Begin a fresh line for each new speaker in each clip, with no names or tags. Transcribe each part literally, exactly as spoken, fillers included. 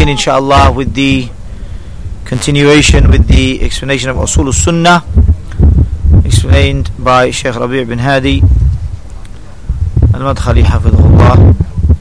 begin inshallah with the continuation with the explanation of Usul al-Sunnah explained by Shaykh Rabi' bin Hadi al-Madkhali hafidhullah.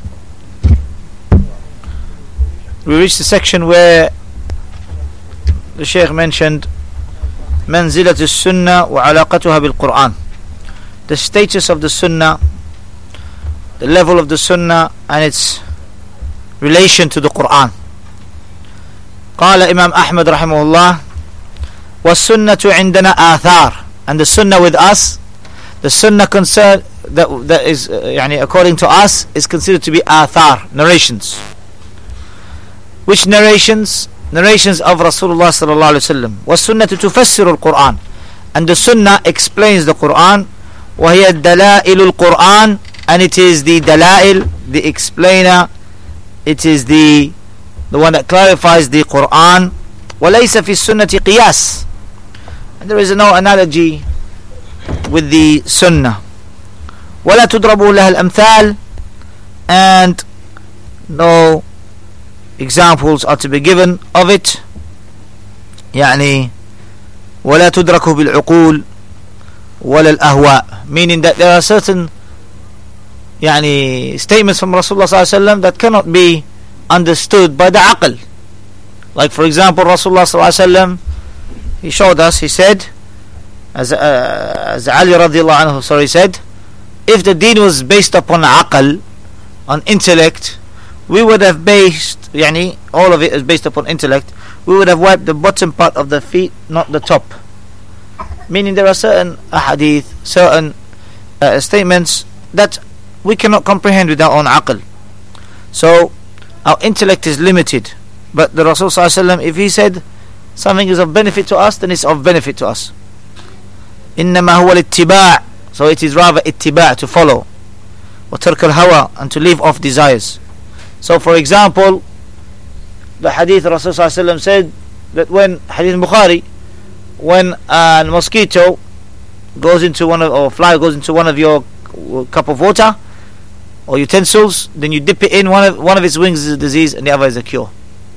We reached the section where the Shaykh mentioned منزلة السنة وعلاقتها بالقرآن, the status of the Sunnah, the level of the Sunnah and its relation to the Quran. قال Imam Ahmad رحمه الله والسنة عندنا آثار, and the Sunnah with us, the Sunnah concern that, that is uh, يعني according to us is considered to be آثار, narrations. Which narrations? Narrations of Rasulullah sallallahu alaihi wasallam. والسنة تفسر القرآن, and the Sunnah explains the Quran. وهي دلائل القرآن, and it is the dalail, the explainer, it is the the one that clarifies the Quran. وليس في السنة قياس, and there is no analogy with the Sunnah. ولا تضرب لها الأمثال, and no examples are to be given of it. يعني ولا تدرك بالعقول ولا الأهواء, meaning that there are certain يعني statements from Rasulullah sallallahu alaihi wasallam that cannot be understood by the aql. Like for example, Rasulullah sallallahu alaihi wasallam, he showed us, he said, as uh, as Ali radiallahu anhu sorry said, if the deen was based upon aql, on intellect, we would have based يعني all of it is based upon intellect, we would have wiped the bottom part of the feet, not the top. Meaning there are certain ahadith, certain uh, statements that we cannot comprehend with our own aql. So our intellect is limited. But the Rasul sallallahu alaihi wasallam, if he said something is of benefit to us, then it's of benefit to us. إنما هو الاتباع, so it is rather ittiba', to follow, وترك الهوى, and to leave off desires. So for example, the hadith Rasul sallallahu alaihi wasallam said that when hadith Bukhari, when a mosquito goes into one of, or fly goes into one of your cup of water or utensils, then you dip it in, one of one of its wings is a disease and the other is a cure.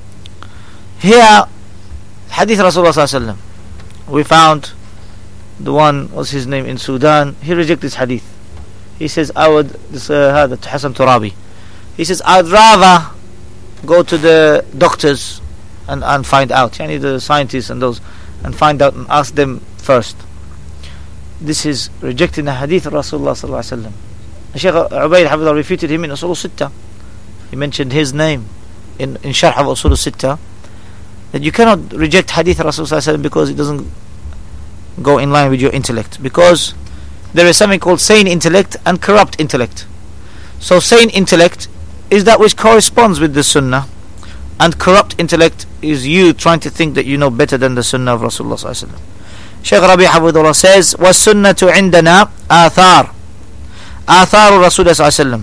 Here, hadith Rasulullah sallallahu alaihi wasallam, we found the one, what's his name, in Sudan, he rejected this hadith. He says, I would, this uh, Hassan Turabi, he says, I'd rather go to the doctors and, and find out, yani the scientists and those, and find out and ask them first. This is rejecting the hadith of Rasulullah sallallahu alaihi wasallam. Shaykh Ubayd Hafidhullah refuted him in Usul al-Sittah. He mentioned his name in, in Sharh of Usul al-Sittah, that you cannot reject hadith of Rasulullah sallallahu alaihi wasallam because it doesn't go in line with your intellect. Because there is something called sane intellect and corrupt intellect. So sane intellect is that which corresponds with the Sunnah, and corrupt intellect is you trying to think that you know better than the Sunnah of Rasulullah sallallahu alaihi wasallam. Shaykh Rabi' Hafidhullah says, وَالسُّنَّةُ عِنْدَنَا آثَار, آثار رسول الله صلى الله عليه وسلم.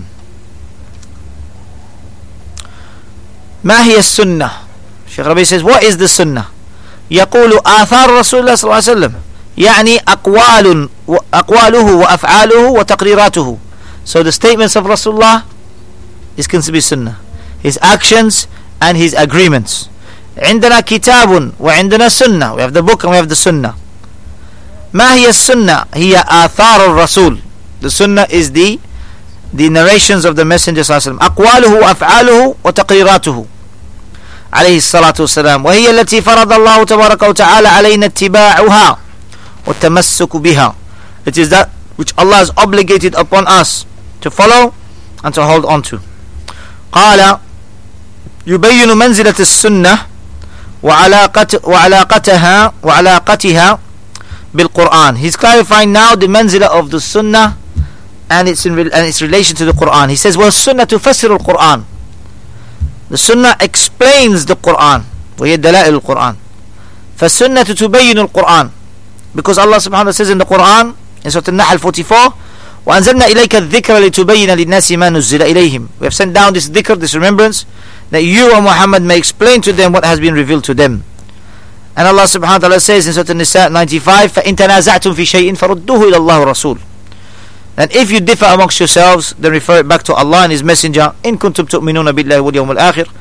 ما هي السنة? Shaykh Rabi' says, what is the Sunnah? يقول آثار رسول الله صلى الله عليه وسلم يعني أقوال أقواله وأفعاله وتقريراته. So the statements of Rasulullah is considered to be Sunnah, his actions and his agreements. عندنا كتاب وعندنا سنة, we have the book and we have the Sunnah. ما هي السنة؟ هي آثار الرسول. The Sunnah is the the narrations of the Messenger صلى الله عليه وسلم, أقواله وأفعاله وتقريراته عليه الصلاة والسلام, وهي التي فرض الله تبارك وتعالى علينا اتباعها والتمسك بها. It is that which Allah has obligated upon us to follow and to hold on to. قال يبين منزلة السنة وعلاقت وعلاقتها وعلاقتها بالقرآن. He's clarifying now the manzila of the Sunnah and its in, and its relation to the Quran. He says, وَالسُّنَّةُ تُفَسِّرُ الْقُرْآنِ. The Sunnah explains the Quran. وهي دلائل القرآن. فالسنة تبين القرآن, because Allah subhanahu wa ta'ala says in the Quran in Surah An-Nahl forty-four, وَأَنزَلْنَا إِلَيْكَ الذِّكْرَ لِتُبَيِّنَ لِلنَّاسِ مَا نُزِّلَ إِلَيْهِمْ. We have sent down this dhikr, this remembrance, that you, O Muhammad, may explain to them what has been revealed to them. And Allah subhanahu wa ta'ala says in Surah An-Nisa ninety-five, فَإِن تَنَازَعْتُمْ فِي شَيْءٍ فَرُدُّوهُ إِلَى اللَّهِ وَرَسُولُهُ. And if you differ amongst yourselves, then refer it back to Allah and His Messenger. إِن كُنتُمْ تُؤْمِنُونَ بِاللَّهِ وَالْيَوْمِ الْآخِرِ.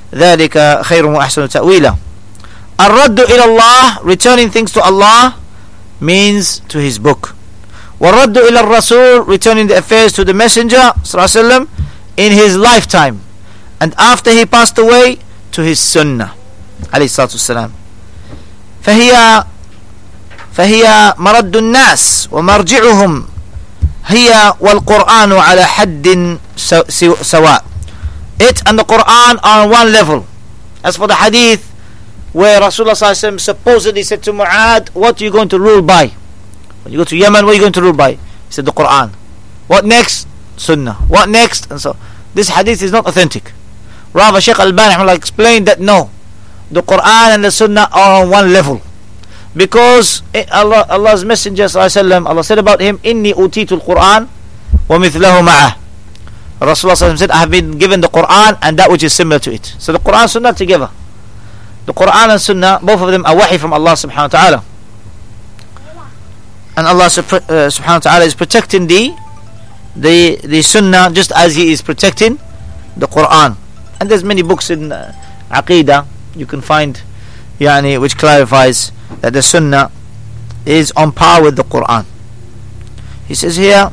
ذلك خير وأحسن تأويلا. الرد إلى الله, returning things to Allah, means to His book. والرد إلى الرسول, returning the affairs to the Messenger صلى الله عليه وسلم in his lifetime, and after he passed away, to his sunnah عليه الصلاة والسلام. فهي فهي مرد الناس ومرجعهم هي والقرآن على حد سواء. It and the Quran are on one level. As for the hadith where Rasulullah صلى الله عليه وسلم supposedly said to Mu'ad, what are you going to rule by? When you go to Yemen, what are you going to rule by? He said the Quran. What next? Sunnah. What next? And so this hadith is not authentic. Rather, Shaykh Al-Albani explained that no, the Quran and the Sunnah are on one level, because Allah, Allah's Messenger sallallahu Allah said about him, "Inni utitu al-Quran wa mithlahu ma'ah." Rasulullah said, "I have been given the Quran and that which is similar to it." So the Quran and Sunnah together. The Quran and Sunnah, both of them are wahi from Allah subhanahu wa ta'ala, and Allah uh, subhanahu wa ta'ala is protecting the the the Sunnah just as He is protecting the Quran. And there's many books in uh, Aqidah you can find, yani, which clarifies that the Sunnah is on par with the Quran. He says here,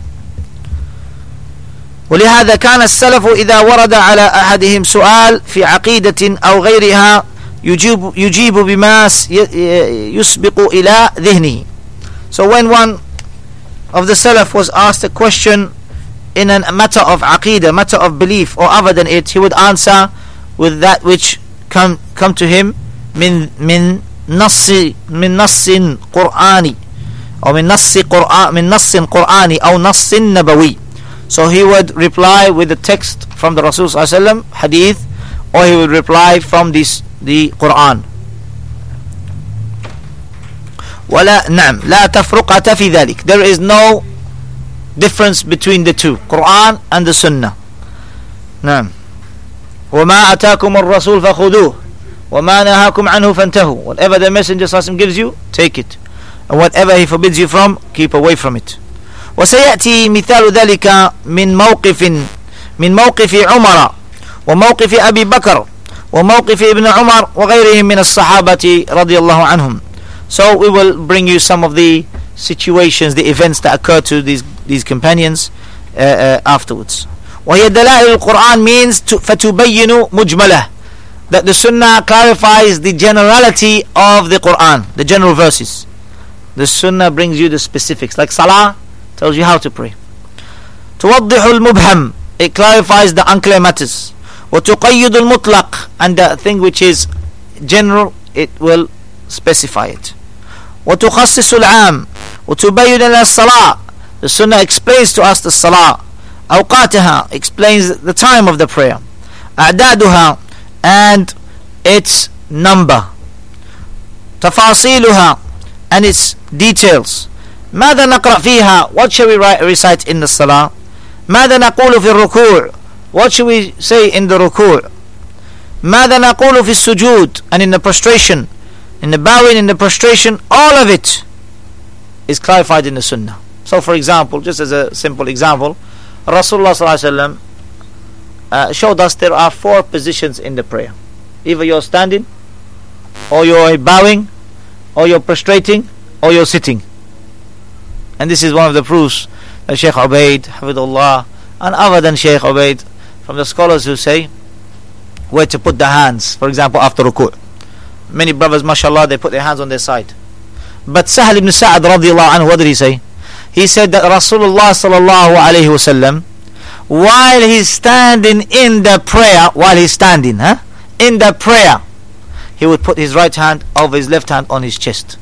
ولهذا كان السلف إذا ورد على أحدهم سؤال في عقيدة أو غيرها يجيب يجيب بما يسبق إلى ذهنه. So when one of the Salaf was asked a question in a matter of aqidah, matter of belief, or other than it, he would answer with that which come come to him min min nassi min nassin Qur'ani, or min nassi Qur'an min nassin Qur'ani, or nassin nabawi. So he would reply with the text from the Rasul sallallahu alaihi wasallam, hadith, or he would reply from this the Quran. ولا نعم لا تفرقة في ذلك. There is no difference between the two, Quran and the Sunnah. نعم. وما أتاكم الرسول فخذوه وما نهاكم عنه فانتهوا. Whatever the Messenger صلى الله عليه وسلم gives you, take it, and whatever he forbids you from, keep away from it. وسيأتي مثال ذلك من موقف من موقف عمر وموقف أبي بكر وموقف ابن عمر وغيرهم من الصحابة رضي الله عنهم. So we will bring you some of the situations, the events that occurred to these these companions uh, uh, afterwards. وهي دلائل القرآن means to, فتبين مجملة, that the Sunnah clarifies the generality of the Quran, the general verses. The Sunnah brings you the specifics, like Salah tells you how to pray. توضح المبهم, it clarifies the unclear matters. وتقيد المطلق, and the thing which is general, it will specify it. وتخصص العام وتبين لنا الصلاة, the Sunnah explains to us the Salah. أوقاتها, explains the time of the prayer. أعدادها, and its number. تفاصيلها, and its details. ماذا نقرأ فيها, what shall we write, recite in the Salah. ماذا نقول في الركوع, what shall we say in the ruku'. ماذا نقول في السجود, and in the prostration, in the bowing, in the prostration, all of it is clarified in the Sunnah. So for example, just as a simple example, Rasulullah sallallahu alaihi wasallam uh, showed us there are four positions in the prayer. Either you're standing, or you're bowing, or you're prostrating, or you're sitting. And this is one of the proofs that Shaykh Ubaid, Hafidullah, and other than Shaykh Ubaid, from the scholars who say where to put the hands, for example after ruku'. Many brothers, mashallah, they put their hands on their side. But Sahal ibn Sa'ad radiallahu anhu, what did he say? He said that Rasulullah sallallahu alayhi wasallam, while he's standing in the prayer, while he's standing, huh, in the prayer, he would put his right hand over his left hand on his chest.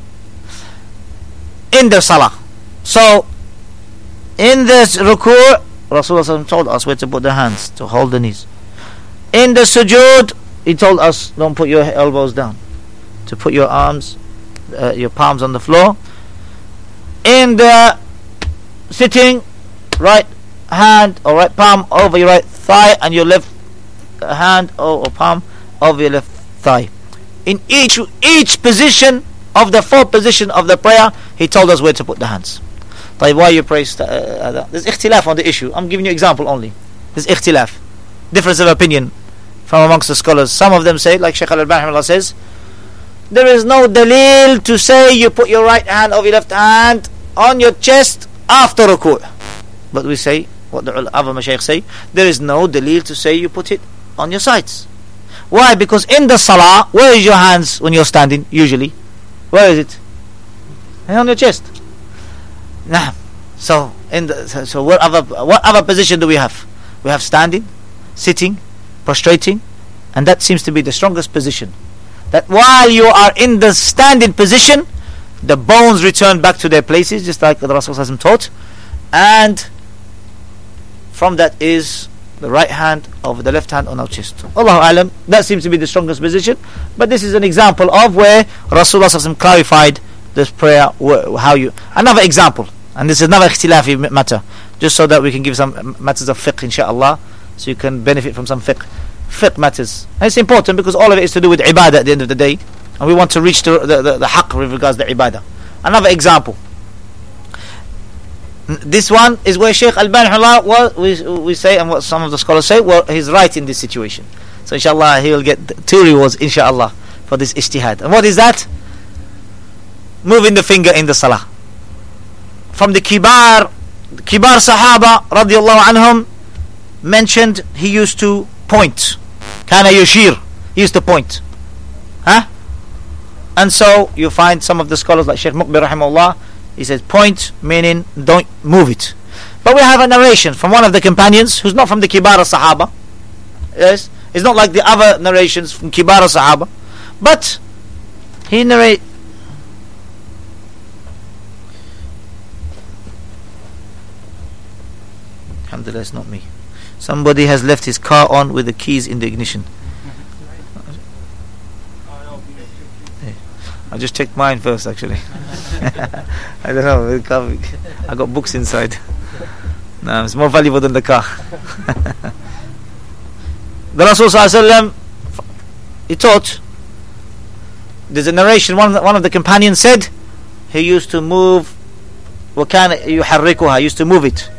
In the salah. So, in this ruku', Rasulullah told us where to put the hands, to hold the knees. In the sujood, he told us, don't put your elbows down, to put your arms, uh, your palms on the floor. In the sitting, right hand or right palm over your right thigh, and your left hand or, or palm over your left thigh. In each each position of the four position of the prayer, he told us where to put the hands. Why you pray? Uh, there's ikhtilaf on the issue. I'm giving you example only. There's ikhtilaf, difference of opinion from amongst the scholars. Some of them say, like Shaykh Al-Albani says, there is no dalil to say you put your right hand over your left hand on your chest after ruku'. But we say, what the other mashaykh say, there is no dalil to say you put it on your sides. Why? Because in the salah, where is your hands when you're standing usually? Where is it? On your chest. Nah. So in the so, so what other what other position do we have? We have standing, sitting, prostrating, and that seems to be the strongest position. That while you are in the standing position, the bones return back to their places, just like the Rasul taught, and from that is the right hand over the left hand on our chest. Allahu Alam, that seems to be the strongest position, but this is an example of where Rasulullah clarified this prayer, how you. Another example, and this is another ikhtilafi matter, just so that we can give some matters of fiqh, inshaAllah, so you can benefit from some fiqh. Fiqh matters. And it's important because all of it is to do with ibadah at the end of the day, and we want to reach the, the, the, the haqq with regards to ibadah. Another example. This one is where Shaykh Al-Albani, well, we, we say, and what some of the scholars say, well, he's right in this situation. So inshallah, he will get two rewards, inshallah, for this ijtihad. And what is that? Moving the finger in the salah. From the kibar, kibar sahaba, radiallahu anhum, mentioned he used to point. Kana yushir. He used to point. Huh? And so, you find some of the scholars like Shaykh Muqbil rahimahullah, he says point, meaning don't move it. But we have a narration from one of the companions who's not from the Kibar Sahaba. Yes, it's not like the other narrations from Kibar Sahaba, but he narrate. Alhamdulillah, it's not me. Somebody has left his car on with the keys in the ignition. I just checked mine first, actually. I don't know. I got books inside. No, it's more valuable than the car. The Rasul Sallallahu Alaihi Wasallam, he taught. There's a narration. One, one of the companions said he used to move. وَكَانَ يُحَرِّكُهَا, used to move it.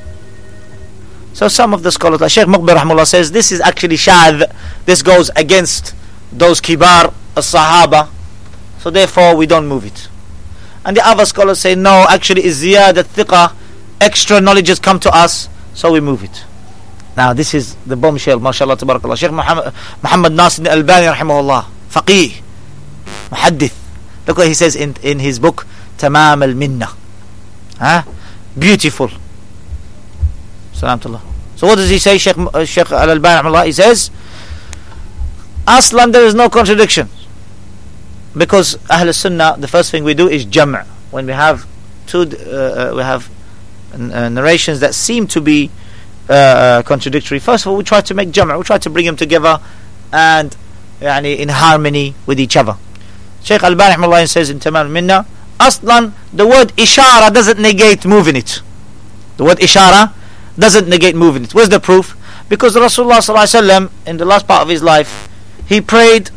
So some of the scholars, like Shaykh Muqbil rahimahullah, says this is actually shadh. This goes against those kibar as-sahaba. So therefore we don't move it. And the other scholars say no, actually is ziyadat thiqah, extra knowledge has come to us, so we move it. Now this is the bombshell, mashallah tabarakallah. Shaykh Muhammad, Muhammad Nasir al-Albani rahimahullah, faqih, muhaddith. Look what he says in, in his book Tamam al-Minna. Huh? Beautiful. Salamullah. So what does he say, Shaykh, uh, Shaykh al-Albani rahimahullah? He says aslan there is no contradiction. Because Ahl Sunnah, the first thing we do is jam'. When we have two, uh, we have uh, narrations that seem to be uh, contradictory. First of all, we try to make jam'. We try to bring them together and يعني, in harmony with each other. Shaykh Al-Albani says in Tamam Minna, aslan the word ishara doesn't negate moving it. The word ishara doesn't negate moving it. Where's the proof? Because Rasulullah Sallallahu Alaihi Wasallam, in the last part of his life, he prayed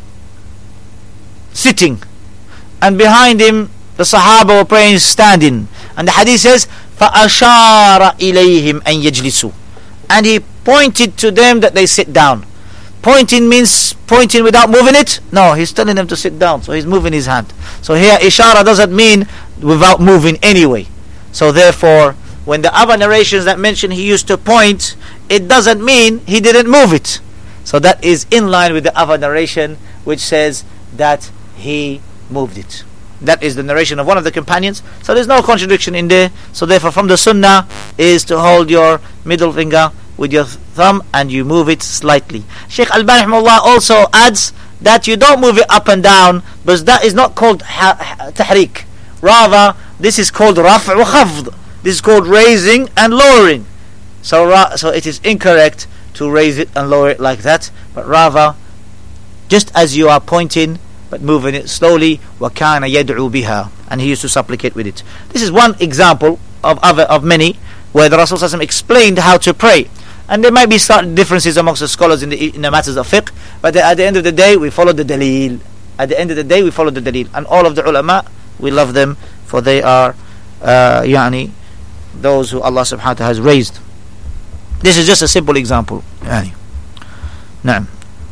sitting, and behind him the Sahaba were praying standing, and the hadith says فَأَشَارَ إِلَيْهِمْ أَنْ يَجْلِسُوا, and he pointed to them that they sit down. Pointing means pointing without moving it? No, he's telling them to sit down, so he's moving his hand. So here ishara doesn't mean without moving anyway. So therefore, when the other narrations that mention he used to point, it doesn't mean he didn't move it. So that is in line with the other narration which says that he moved it. That is the narration of one of the companions. So there's no contradiction in there. So therefore from the sunnah is to hold your middle finger with your thumb and you move it slightly. Shaykh Al-Albani rahimahullah also adds that you don't move it up and down, but that is not called tahrik. Rather, this is called raf' wa khafd. This is called raising and lowering. So, ra- so it is incorrect to raise it and lower it like that, but rather just as you are pointing but moving it slowly. وَكَانَ يَدْعُو بِهَا, and he used to supplicate with it. This is one example of other of many where the Rasul ﷺ explained how to pray. And there might be certain differences amongst the scholars in the, in the matters of fiqh, but at the end of the day we follow the dalil. At the end of the day we follow the dalil. And all of the ulama, we love them, for they are uh, yani, those who Allah subhanahu wa ta'ala has raised. This is just a simple example. Yani. Naam.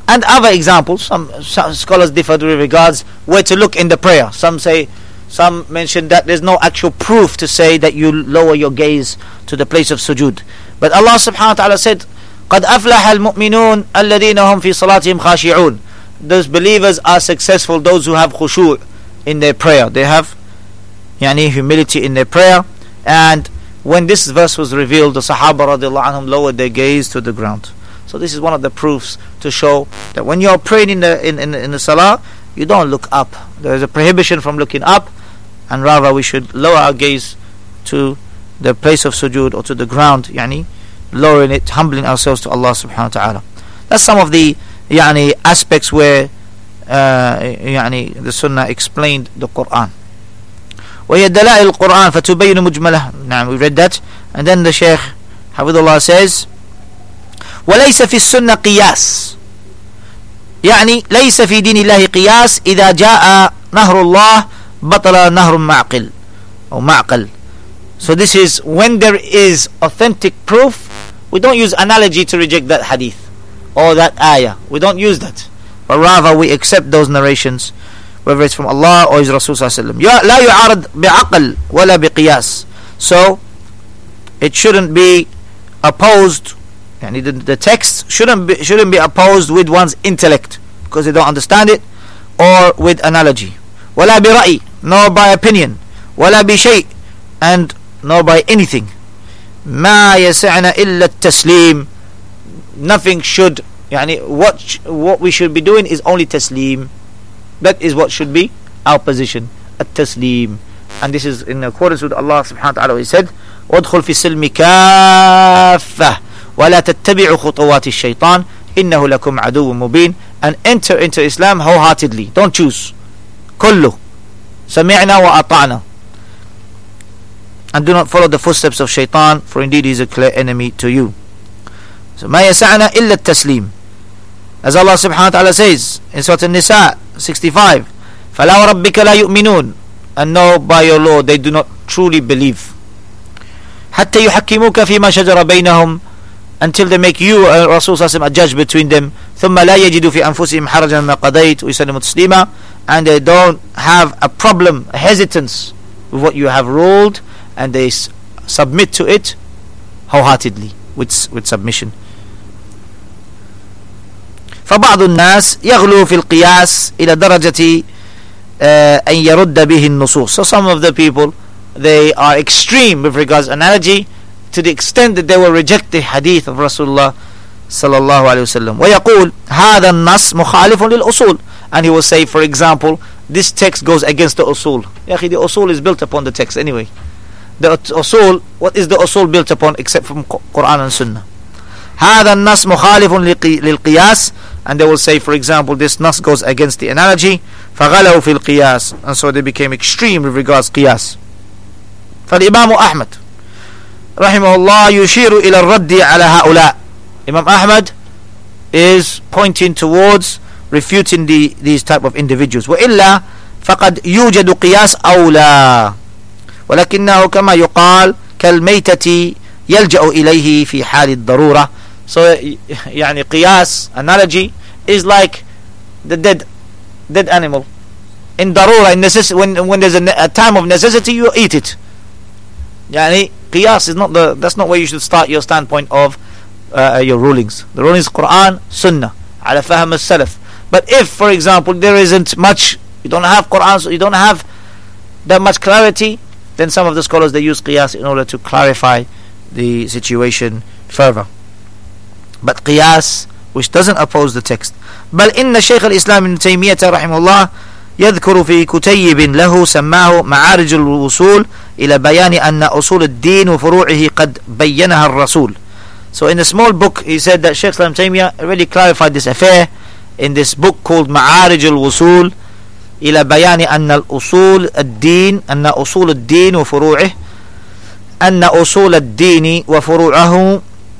And other examples, some, some scholars differ with regards where to look in the prayer. Some say, some mention that there's no actual proof to say that you lower your gaze to the place of sujood. But Allah subhanahu wa ta'ala said, قَدْ أَفْلَحَ الْمُؤْمِنُونَ الَّذِينَ هُمْ فِي صَلَاتِهِمْ خَاشِعُونَ. Those believers are successful, those who have khushu' in their prayer. They have yani, humility in their prayer. And when this verse was revealed, the Sahaba radiallahu anhum lowered their gaze to the ground. So this is one of the proofs to show that when you're praying in the in, in, in the salah, you don't look up. There is a prohibition from looking up, and rather we should lower our gaze to the place of sujood or to the ground, yani, lowering it, humbling ourselves to Allah subhanahu wa ta'ala. That's some of the yani, aspects where uh, yani, the Sunnah explained the Quran. وهي دلائل القرآن فتبين مجمله. نعم, we read that. And then the Shaykh Hafidhullah says, وليس في السنة قياس، يعني ليس في دين الله قياس إذا جاء نهر الله بطل نهر معقل أو معقل. So this is when there is authentic proof, we don't use analogy to reject that hadith or that ayah. We don't use that, but rather we accept those narrations, whether it's from Allah or His Rasul sallallahu alaihi wasallam. لا يعارض بعقل ولا بقياس. So it shouldn't be opposed. Yani the, the text shouldn't be, shouldn't be opposed with one's intellect because they don't understand it, or with analogy. ولا برأي, nor by opinion. ولا بشيء, and nor by anything. ما يسعنا إلا التسليم. Nothing should, yani what sh- what we should be doing is only taslim. That is what should be our position, at-taslim. And this is in accordance with Allah subhanahu wa ta'ala. He said, وَادْخُلْ فِي السِّلْمِ كَافَّةً وَلَا تَتَّبِعُوا خُطُوَاتِ الشَّيْطَانِ إِنَّهُ لَكُمْ عَدُوٌّ مُبِينٌ. And enter into Islam wholeheartedly. Don't choose. كُلُّ سَمِعْنَا وَأَطَعْنَا. And do not follow the footsteps of shaitan, for indeed he is a clear enemy to you. So مَا يَسَعْنَا إِلَّا التَّسْلِيمِ. As Allah subhanahu wa ta'ala says in Surah An-Nisa sixty-five, فَلَا وَرَبِّكَ لَا يُؤْمِنُونَ. And know by your Lord they do not truly believe. حَتَّى يُحَكِّمُوكَ فِي مَا شَجَرَ بَيْنَهُمْ. Until they make you, uh, Rasul sallallahu alaihi wasallam, a judge between them. ثُمَّ لَا يَجِدُوا فِي أَنفُسِهِمْ حَرَجًا مَا قَضَيْتَ وَيُسَلِّمُوا تَسْلِيمًا. And they don't have a problem, a hesitance with what you have ruled, and they s- submit to it wholeheartedly, with, with submission. فبعض الناس يغلو في القياس إلى درجة أن يرد به النصوص. So some of the people, they are extreme with regards to analogy, to the extent that they will reject the hadith of Rasulullah sallallahu alaihi wasallam. ويقول هذا النص مخالف للأصول. And he will say, for example, this text goes against the usul. Ya akhi, the usul is built upon the text anyway. The usul, what is the usul built upon except from Quran and Sunnah? هذا النص مخالف للقياس. And they will say, for example, this nas goes against the analogy. فغلوا في القياس. And so they became extreme with regards to qiyas. فالإمام أحمد رحمه الله يشير إلى الرد على هؤلاء. Imam Ahmad is pointing towards refuting the, these type of individuals. وإلا فقد يوجد قياس أولى ولكنه كما يقال كالميتة يلجأ إليه في حال الضرورة. So يعني قياس, analogy, is like the dead dead animal. In darura, in necess- when when there's a, ne- a time of necessity, you eat it. يعني qiyas is not the, that's not where you should start your standpoint of uh, your rulings. The rulings Quran, Sunnah, على فهم السلف. But if, for example, there isn't much, you don't have Quran, so you don't have that much clarity, then some of the scholars, they use qiyas in order to clarify the situation further. But qiyas, which doesn't oppose the text. بل إن شيخ الإسلام ابن تيمية رحمه الله يذكر في كتيب له سماه معارج الوصول إلى بيان أن أصول الدين وفروعه قد بينها الرسول. So in a small book, he said that Shaykh Islam Taymiyyah already clarified this affair in this book called معارج الوصول إلى بيان أن الأصول الدين أن أصول الدين وفروعه أن أصول الدين وفروعه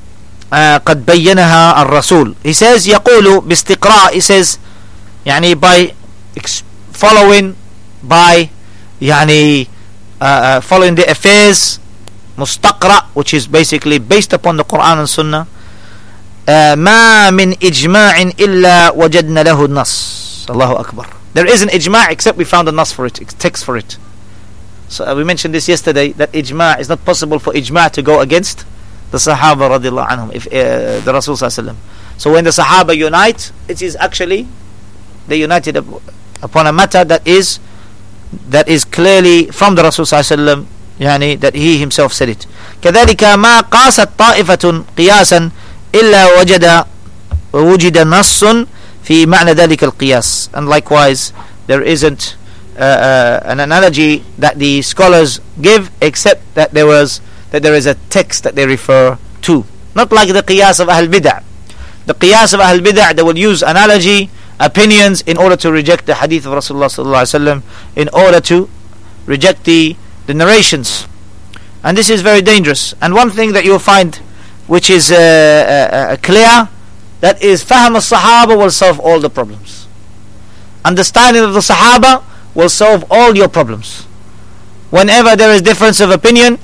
قد بينها الرسول. He says يقول باستقراء, he says يعني by following, by يعني uh, uh, following the affairs, مستقرأ, which is basically based upon the Quran and Sunnah, ما من إجماع إلا وجدنا له النص. Allahu Akbar. There isn't ijma' except we found a nas for it, text for it. So uh, we mentioned this yesterday, that ijma' is not possible for ijma' to go against the Sahaba radiallahu anhum, if uh, the Rasul sallallahu alaihi wasallam. So when the Sahaba unite, it is actually they united up, upon a matter that is that is clearly from the Rasul sallallahu alaihi wasallam, yani that he himself said it. كذلك ما قاست طائفة قياسا إلا وجد ووجد نص في معنى ذلك القياس. And likewise, there isn't uh, uh, an analogy that the scholars give except that there was that there is a text that they refer to. Not like the qiyas of Ahl Bid'ah. The qiyas of Ahl Bid'ah, they will use analogy, opinions in order to reject the hadith of Rasulullah sallallahu alaihi wasallam, in order to reject the the narrations. And this is very dangerous. And one thing that you will find which is uh, uh, uh, clear, that is Fahm al-Sahaba will solve all the problems. Understanding of the Sahaba will solve all your problems. Whenever there is difference of opinion,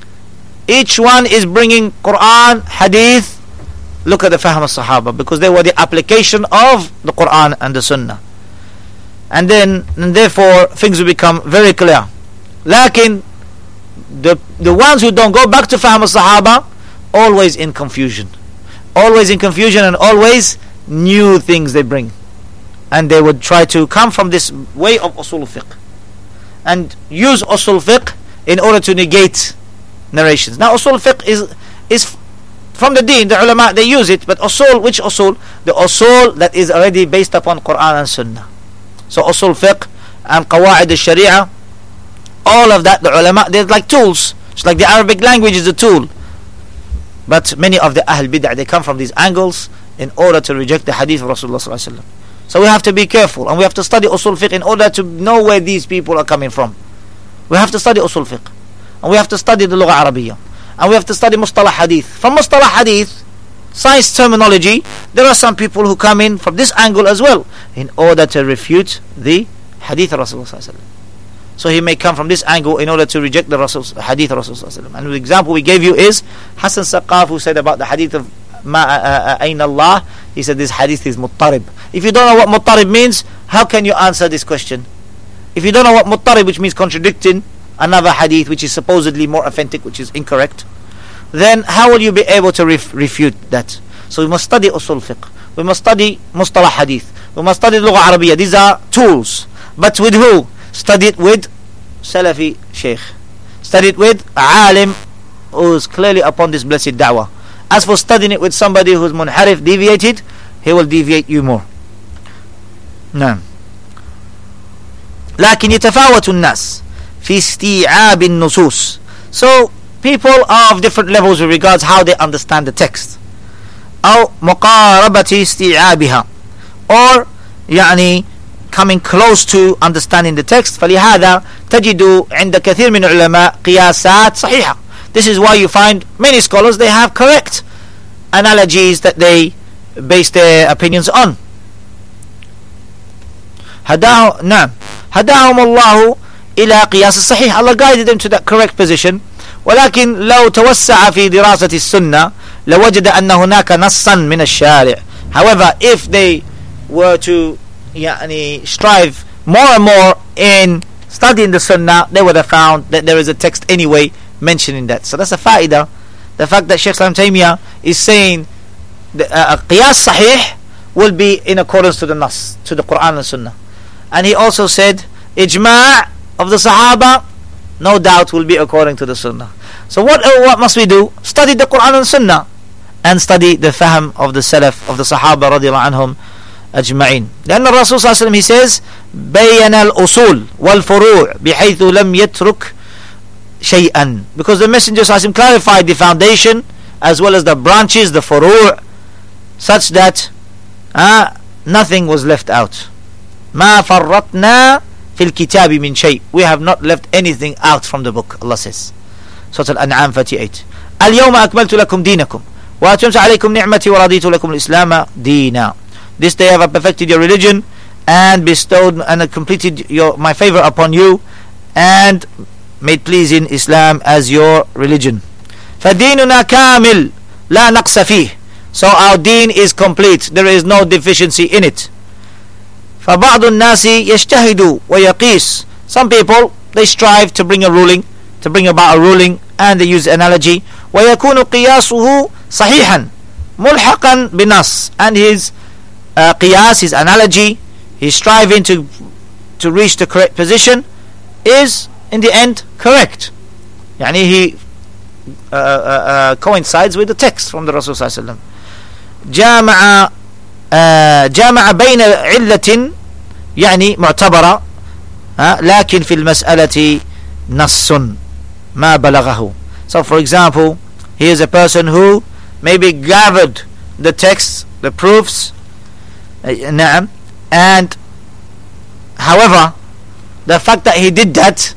each one is bringing Quran, Hadith. Look at the Fahm al-Sahaba, because they were the application of the Quran and the Sunnah. And then, and therefore, things will become very clear. Lakin, the, the ones who don't go back to Fahm al-Sahaba, always in confusion. Always in confusion and always new things they bring. And they would try to come from this way of usul fiqh and use usul fiqh in order to negate narrations. Now usul fiqh is is from the deen, the ulama, they use it, but usul, which usul? The usul that is already based upon Quran and Sunnah. So usul fiqh and qawaid al-sharia, all of that, the ulama, they're like tools. It's like the Arabic language is a tool. But many of the Ahl Bid'ah, they come from these angles in order to reject the hadith of Rasulullah sallallahu alaihi wasallam. So we have to be careful, and we have to study usul fiqh in order to know where these people are coming from. We have to study usul fiqh, and we have to study the Lugha Arabiya, and we have to study mustalah hadith. From mustalah hadith, science terminology, there are some people who come in from this angle as well, in order to refute the hadith of Rasulullah sallallahu alaihi wasallam. So he may come from this angle in order to reject the Rasul's hadith of Rasulullah. And the example we gave you is Hassan Saqaf, who said about the hadith of Ma Ayn Allah. He said this hadith is muttarib. If you don't know what muttarib means, how can you answer this question? If you don't know what muttarib, which means contradicting another hadith which is supposedly more authentic, which is incorrect, then how will you be able to ref- refute that? So we must study usul fiqh. We must study mustalah hadith. We must study Lugha Arabiya. These are tools. But with who? Study it with Salafi Sheikh. Study it with Alim who is clearly upon this blessed da'wah. As for studying it with somebody who's munharif, deviated, he will deviate you more. نعم. لكن يتفاوت الناس في استيعاب النصوص. So people are of different levels with regards how they understand the text. أو مقاربة استيعابها, or يعني coming close to understanding the text. فلهذا تجد عند كثير من العلماء قياسات صحيحة. This is why you find many scholars, they have correct analogies that they base their opinions on. هداه نعم هداهم الله إلى قياس الصحيح. Allah guided them to that correct position. ولكن لو توسع في دراسة السنة لوجد أن هناك نصا من الشارع. However, if they were to يعني strive more and more in studying the Sunnah, they would have found that there is a text anyway mentioning that. So that's a fa'idah. The fact that Shaykh Islam Taymiyyah is saying the uh, qiyas sahih will be in accordance to the nas, to the Quran and Sunnah. And he also said ijma' of the Sahaba, no doubt, will be according to the Sunnah. So what uh, what must we do? Study the Quran and Sunnah, and study the fahm of the Salaf, of the Sahaba radiallahu anhum أجمعين. لأن الرسول صلى الله عليه وسلم, he says بين الأصول والفروع بحيث لم يترك شيئا, because the Messenger صلى الله عليه وسلم clarified the foundation as well as the branches, the furu', such that uh, nothing was left out. ما فرطنا في الكتاب من شيء. We have not left anything out from the book. Allah says, Surah Al-An'am forty-eight. اليوم أكملت لكم دينكم وأتممت عليكم نعمتي ورضيت لكم الإسلام دينا. This day have I perfected your religion and bestowed and completed your my favor upon you and made pleasing Islam as your religion. فديننا كامل لا نقص فيه. So our deen is complete. There is no deficiency in it. فَبَعْضُ النَّاسِ يَجْتَهِدُ وَيَقِيسُ. Some people, they strive to bring a ruling, to bring about a ruling, and they use analogy. وَيَكُونُ قِيَاسُهُ صَحِيحًا مُلْحَقًا بِنَصٍ. And his uh, qiyas, his analogy, he's striving to to reach the correct position, is in the end correct. Yani he uh, uh, uh, coincides with the text from the Rasul sallallahu alaihi wasallam. جامع uh, جامع بين علة يعني معتبرة uh, لكن في المسألة نص ما بلغه. So for example, he is a person who maybe gathered the texts, the proofs, uh, نعم, and however, the fact that he did that,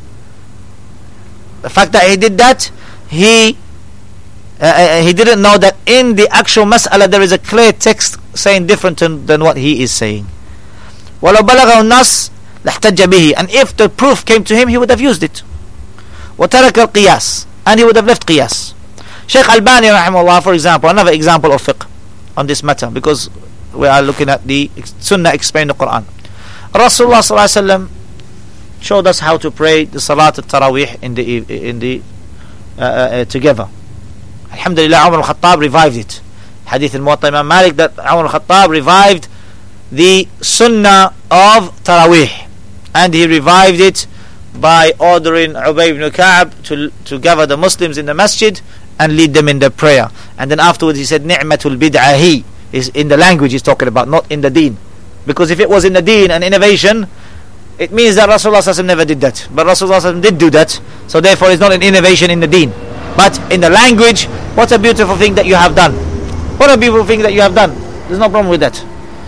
the fact that he did that, he uh, he didn't know that in the actual mas'ala there is a clear text saying different than, than what he is saying. وَلَوْ بَلَغَهُ النَّص لَاحْتَجَّ بِهِ. And if the proof came to him, he would have used it. وَتَرَكَ الْقِيَاسِ. And he would have left qiyas. Shaykh Albani rahimahullah, for example, another example of fiqh on this matter, because we are looking at the Sunnah explain the Quran. Rasulullah sallallahu alaihi wasallam showed us how to pray the Salat al-Tarawih in the in the uh, uh, together. Alhamdulillah, Umar al-Khattab revived it. Hadith al-Muwatta Imam Malik that Umar al-Khattab revived the Sunnah of Tarawih, and he revived it by ordering Ubay ibn Ka'b to to gather the Muslims in the masjid and lead them in the prayer. And then afterwards he said, Ni'matul bid'ahi, is in the language he's talking about, not in the deen. Because if it was in the deen and innovation, it means that Rasulullah sallallahu alaihi wasallam never did that. But Rasulullah sallallahu alaihi wasallam did do that, so therefore it's not an innovation in the deen. But in the language, what a beautiful thing that you have done. What a beautiful thing that you have done. There's no problem with that.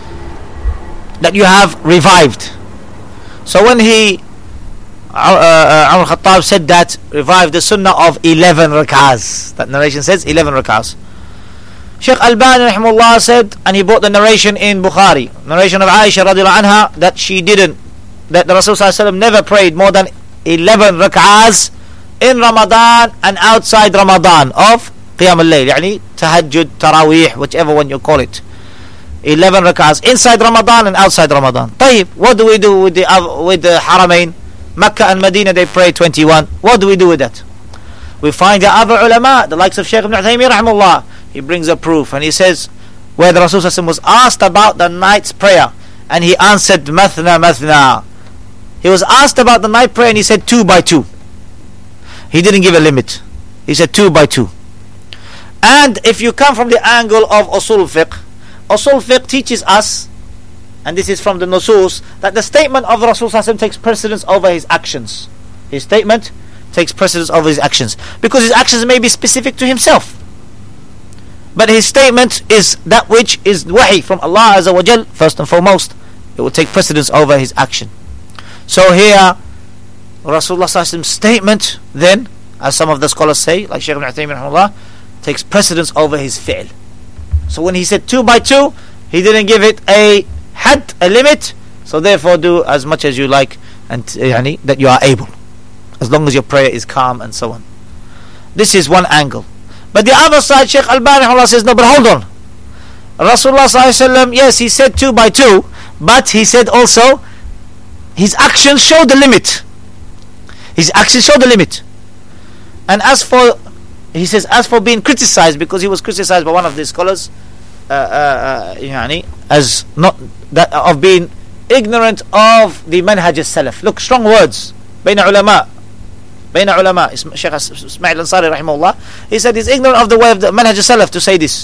That you have revived. So when he Umar uh, uh, Khattab said that, revived the sunnah of eleven rak'ahs. That narration says eleven rak'ahs. Shaykh Albani rahimahullah said, and he brought the narration in Bukhari, narration of Aisha radiallahu anha, that she didn't, that the Rasul sallallahu alaihi wasallam never prayed more than eleven rak'ahs in Ramadan and outside Ramadan of Qiyam al-Layl, yani Tahajjud, Taraweeh, whichever one you call it. eleven rak'ahs inside Ramadan and outside Ramadan. طيب, what do we do with the uh, with the Haramain? Mecca and Medina, they pray twenty-one. What do we do with that? We find the other ulama, the likes of Shaykh Ibn Uthaymeen rahimahullah, he brings a proof and he says where the Rasul sallallahu alaihi wasallam was asked about the night's prayer and he answered mathna mathna. He was asked about the night prayer and he said two by two. He didn't give a limit. He said two by two. And if you come from the angle of usul fiqh, usul fiqh teaches us, and this is from the nusus, that the statement of the Rasul sallallahu alaihi wasallam takes precedence over his actions. His statement takes precedence over his actions, because his actions may be specific to himself, but his statement is that which is wahi from Allah Azza wa Jal. First and foremost, it will take precedence over his action. So here Rasulullah sallallahu alaihi wasallam's statement then, as some of the scholars say, like Shaykh Ibn Uthaymeen rahimahullah, takes precedence over his fi'l. So when he said two by two, he didn't give it a had, a limit. So therefore do as much as you like, and yani, that you are able, as long as your prayer is calm and so on. This is one angle. But the other side, Shaykh Albani rahimahullah says, no, but hold on, Rasulullah sallallahu alaihi wasallam, yes, he said two by two, but he said also his actions show the limit. His actions show the limit. And as for, he says, as for being criticized, because he was criticized by one of the scholars uh, uh, uh, yani, as not that of being ignorant of the manhaj as-salaf. Look, strong words. Bayna ulama. Bayna ulama. Shaykh Ismail Ansari rahimahullah, he said he's ignorant of the way of the manhaj as-salaf to say this.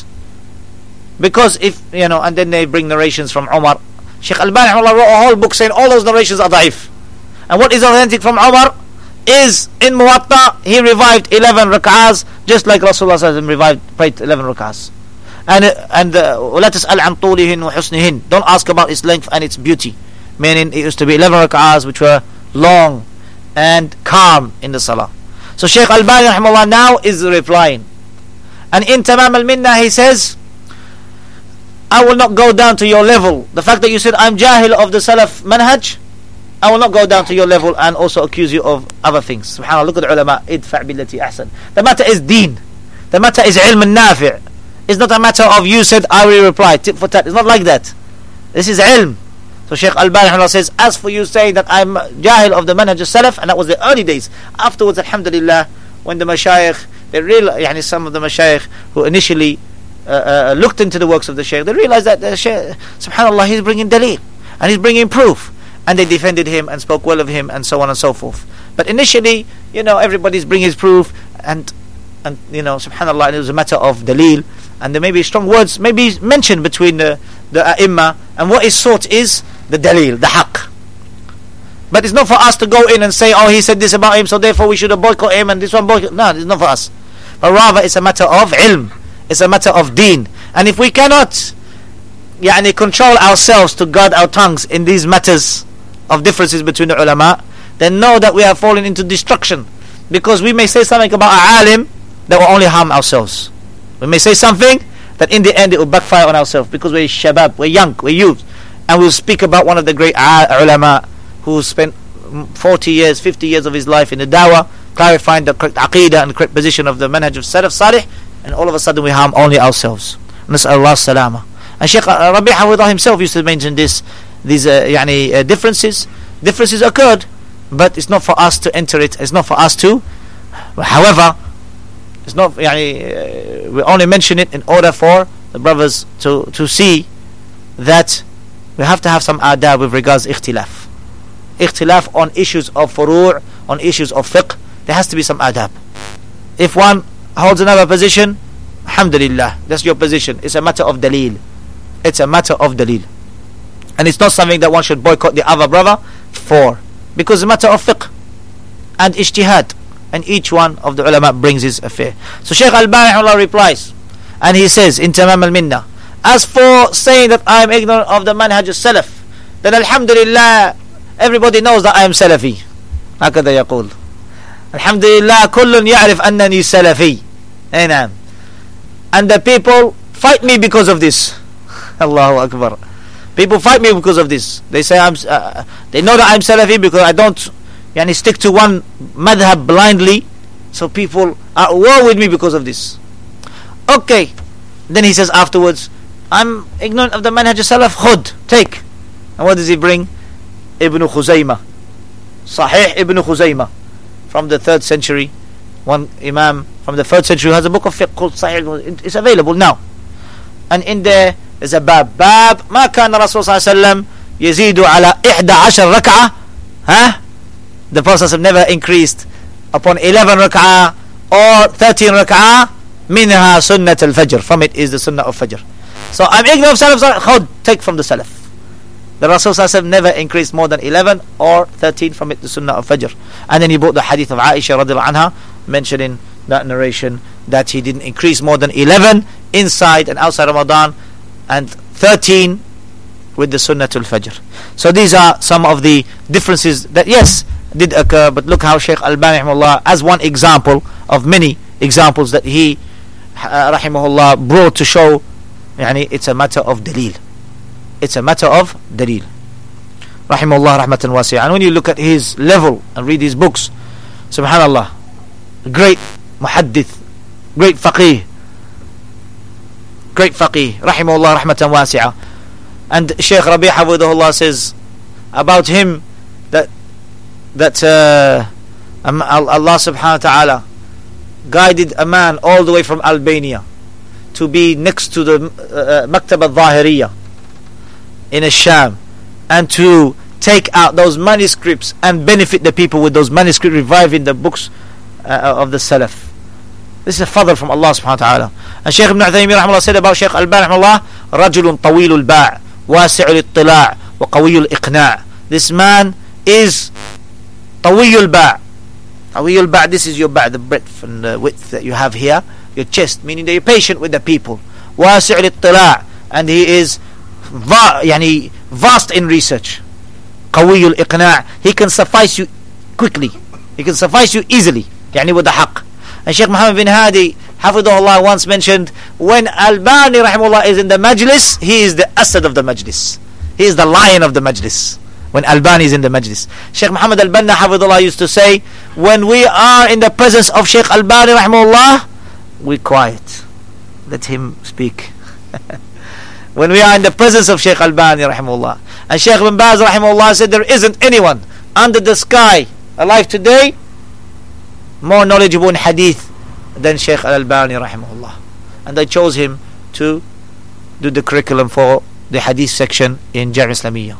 Because if, you know, and then they bring narrations from Umar. Shaykh Albani rahimahullah wrote a whole book saying all those narrations are da'if. And what is authentic from Umar is in Muwatta, he revived eleven rak'ahs, just like Rasulullah sallallahu alaihi wasallam revived, prayed eleven rak'ahs. And and وَلَا تَسْأَلْ عَنْ طُولِهِنْ وَحُسْنِهِنْ, don't ask about its length and its beauty. Meaning it used to be eleven rak'ahs which were long and calm in the salah. So Shaykh Albani rahimahullah now is replying. And in Tamam al-Minna he says, I will not go down to your level. The fact that you said I'm jahil of the Salaf manhaj, I will not go down to your level and also accuse you of other things. SubhanAllah, look at the ulama. Idfa' billati ahsan. The matter is deen. The matter is ilm al-nafi'. It's not a matter of you said I will reply tit for tat. It's not like that. This is ilm. So Shaykh Albani says, as for you saying that I'm jahil of the manhaj salaf, and that was the early days. Afterwards, alhamdulillah, when the mashayikh, they real, yani some of the mashayikh who initially uh, uh, looked into the works of the shaykh, they realized that the shaykh, subhanallah, he's bringing dalil and he's bringing proof, and they defended him and spoke well of him and so on and so forth. But initially, you know, everybody's bringing his proof, and and you know, subhanallah, it was a matter of dalil, and there may be strong words maybe mentioned between the the ai and what is sought is the dalil, the haqq. But it's not for us to go in and say, oh, he said this about him, so therefore we should boycott him and this one boycott. No, it's not for us. But rather it's a matter of ilm. It's a matter of deen. And if we cannot yani, control ourselves to guard our tongues in these matters of differences between the ulama, then know that we have fallen into destruction. Because we may say something about a alim that will only harm ourselves. We may say something that in the end it will backfire on ourselves, because we're shabab, we're young, we're youth, and we'll speak about one of the great ulama who spent forty years, fifty years of his life in the dawah, clarifying the correct aqeedah and the correct position of the manhaj of Salaf Salih, and all of a sudden we harm only ourselves. Nas'al Allah salama. And Shaykh Rabi' Hafidhah himself used to mention this, these uh, yani, uh, differences. Differences occurred, but it's not for us to enter it, it's not for us to. However, it's not, yani, uh, we only mention it in order for the brothers to, to see that we have to have some adab with regards to ikhtilaf. Ikhtilaf on issues of furu', on issues of fiqh, there has to be some adab. If one holds another position, alhamdulillah, that's your position. It's a matter of dalil. It's a matter of dalil. And it's not something that one should boycott the other brother for, because it's a matter of fiqh and ijtihad, and each one of the ulama brings his affair. So Shaykh Albani replies, and he says in Tamam al-Minna, as for saying that I am ignorant of the manhaj al-salaf, then alhamdulillah, everybody knows that I am Salafi. هكذا يقول الحمد لله كل يعرف أنني سلفي. أي نعم. And the people fight me because of this. Allahu Akbar. People fight me because of this. They say I'm uh, they know that I'm Salafi because I don't yani, stick to one madhab blindly. So people are at war with me because of this. Okay. Then he says afterwards, I'm ignorant of the manhaj salaf. Khud, take. And what does he bring? Ibn Khuzaymah, Sahih Ibn Khuzaymah, from the third century. One Imam from the third century has a book of fiqh called Sahih. It's available now. And in there is a bab. Bab, ما كان Rasul صلى الله عليه وسلم يزيد على إحدى عشر ركعة. Huh? The Prophet never increased upon eleven rak'ah or thirteen rak'ah. منها سنة الفجر. From it is the sunnah of Fajr. So I'm ignorant of Salaf. Khud, take from the Salaf. The Rasul ﷺ never increased more than eleven or thirteen, from it the sunnah of Fajr. And then he brought the hadith of Aisha radiallahu anha, mentioning that narration that he didn't increase more than eleven inside and outside Ramadan, and thirteen with the sunnatul Fajr. So these are some of the differences that yes did occur, but look how Shaykh Albani rahimahullah, as one example of many examples that he uh, rahimahullah brought to show yani, it's a matter of dalil. It's a matter of dalil. Rahimahullah rahmatan wasi'ah. And when you look at his level and read his books, subhanallah, great muhaddith, great faqih, great faqih, rahimahullah rahmatan wasi'ah. And Shaykh Rabi' Hafidhahullah says about him that that uh, Allah subhanahu wa ta'ala guided a man all the way from Albania to be next to the uh, Maktab al-Zahiriyah in Asham, and to take out those manuscripts and benefit the people with those manuscripts, reviving the books uh, of the Salaf. This is a fadl from Allah subhanahu wa ta'ala. And Shaykh Ibn Uthaymeen rahimahullah said about Shaykh Albani rahimahullah, رَجُلٌ طَوِيلُ الْبَاعِ وَاسِعُ الْإِطِّلَاعِ وَقَوِيُّ الْإِقْنَاعِ. This man is طَوِيُّ الْبَاعِ. طَوِيُّ الْبَاعِ, this is your ba', the breadth and the width that you have here, your chest, meaning that you're patient with the people. وَاسِعُ الْإِطِّلَاعِ, and he is Va, yani, vast in research. قوي الإقناع, he can suffice you quickly, he can suffice you easily, yani with the haqq. And Shaykh Muhammad bin Hadi Hafidhahullah once mentioned, when Albani rahimahullah is in the majlis, he is the asad of the majlis, he is the lion of the majlis. When Albani is in the majlis, Shaykh Muhammad al-Banna Hafidhahullah used to say, when we are in the presence of Shaykh Albani rahimahullah, we quiet, let him speak. When we are in the presence of Shaykh Albani rahimahullah, and Shaykh Ibn Baz rahimahullah said there isn't anyone under the sky alive today more knowledgeable in hadith than Shaykh Al-Albani rahimahullah, and they chose him to do the curriculum for the hadith section in Jami' Islamiyya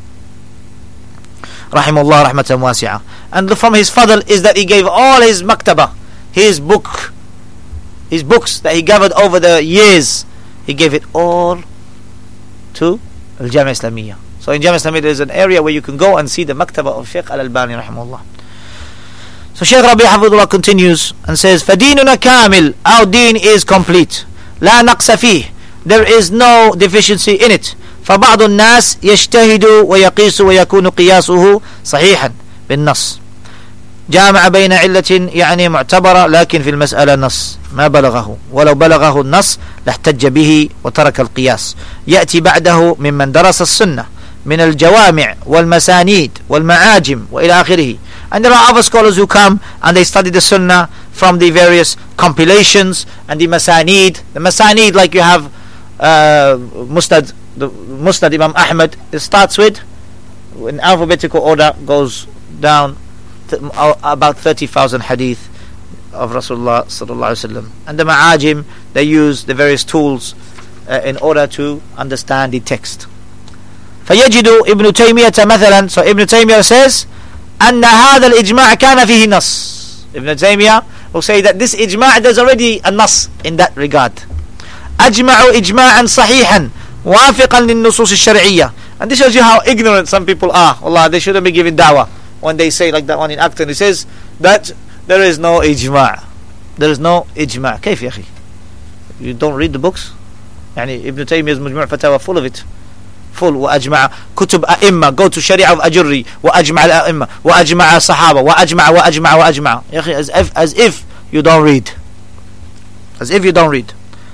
rahimahullah rahmatan wasi'ah. And from his fadl is that he gave all his maktaba, his book, his books that he gathered over the years, he gave it all to Al-Jami' Islamiyya. So in Jami' Islamiyya there is an area where you can go and see the maktaba of Shaykh Al-Albani rahimahullah. So Shaykh Rabi' Hafidhullah continues and says, فَدِينُنَا كَامِل, our deen is complete, لَا نَقْصَ فِيهِ, there is no deficiency in it. فَبَعْضُ النَّاسِ يَجْتَهِدُ وَيَقِيسُ وَيَكُونُ قِيَاسُهُ صَحِيحًا بِالنَّص جامع بين علة يعني معتبرة لكن في المسألة نص ما بلغه، ولو بلغه النص لاحتج به وترك القياس. يأتي بعده ممن درس السنة من الجوامع والمسانيد والمعاجم وإلى آخره. And there are other scholars who come and they study the sunnah from the various compilations and the masanid. The masanid, like you have uh, Musnad, the Musnad Imam Ahmad, it starts with, in alphabetical order, goes down about thirty thousand hadith of Rasulullah sallallahu alaihi wasallam. And the ma'ajim, they use the various tools uh, in order to understand the text. فيجد ابن تيمية مثلا, so Ibn Taymiyyah says أن هذا الإجماع كان فيه نص. Ibn Taymiyyah will say that this ijma' there's already a nas in that regard. أجمعوا إجماعا صحيحا وافقا للنصوص الشرعية. And this shows you how ignorant some people are. Allah, they shouldn't be giving da'wah when they say, like that one in Acton, it says that there is no ijma'. There is no ijma'. كيف يا أخي? You don't read the books? يعني Ibn Taymiyyah's Majmu' Fatawa full of it. Full. وأجمع كتب أئمة, go to Sharia of Ajurri, وأجمع الأئمة, وأجمع الصحابة, وأجمع وأجمع وأجمع. يا أخي, as if, as if you don't read. As if you don't read.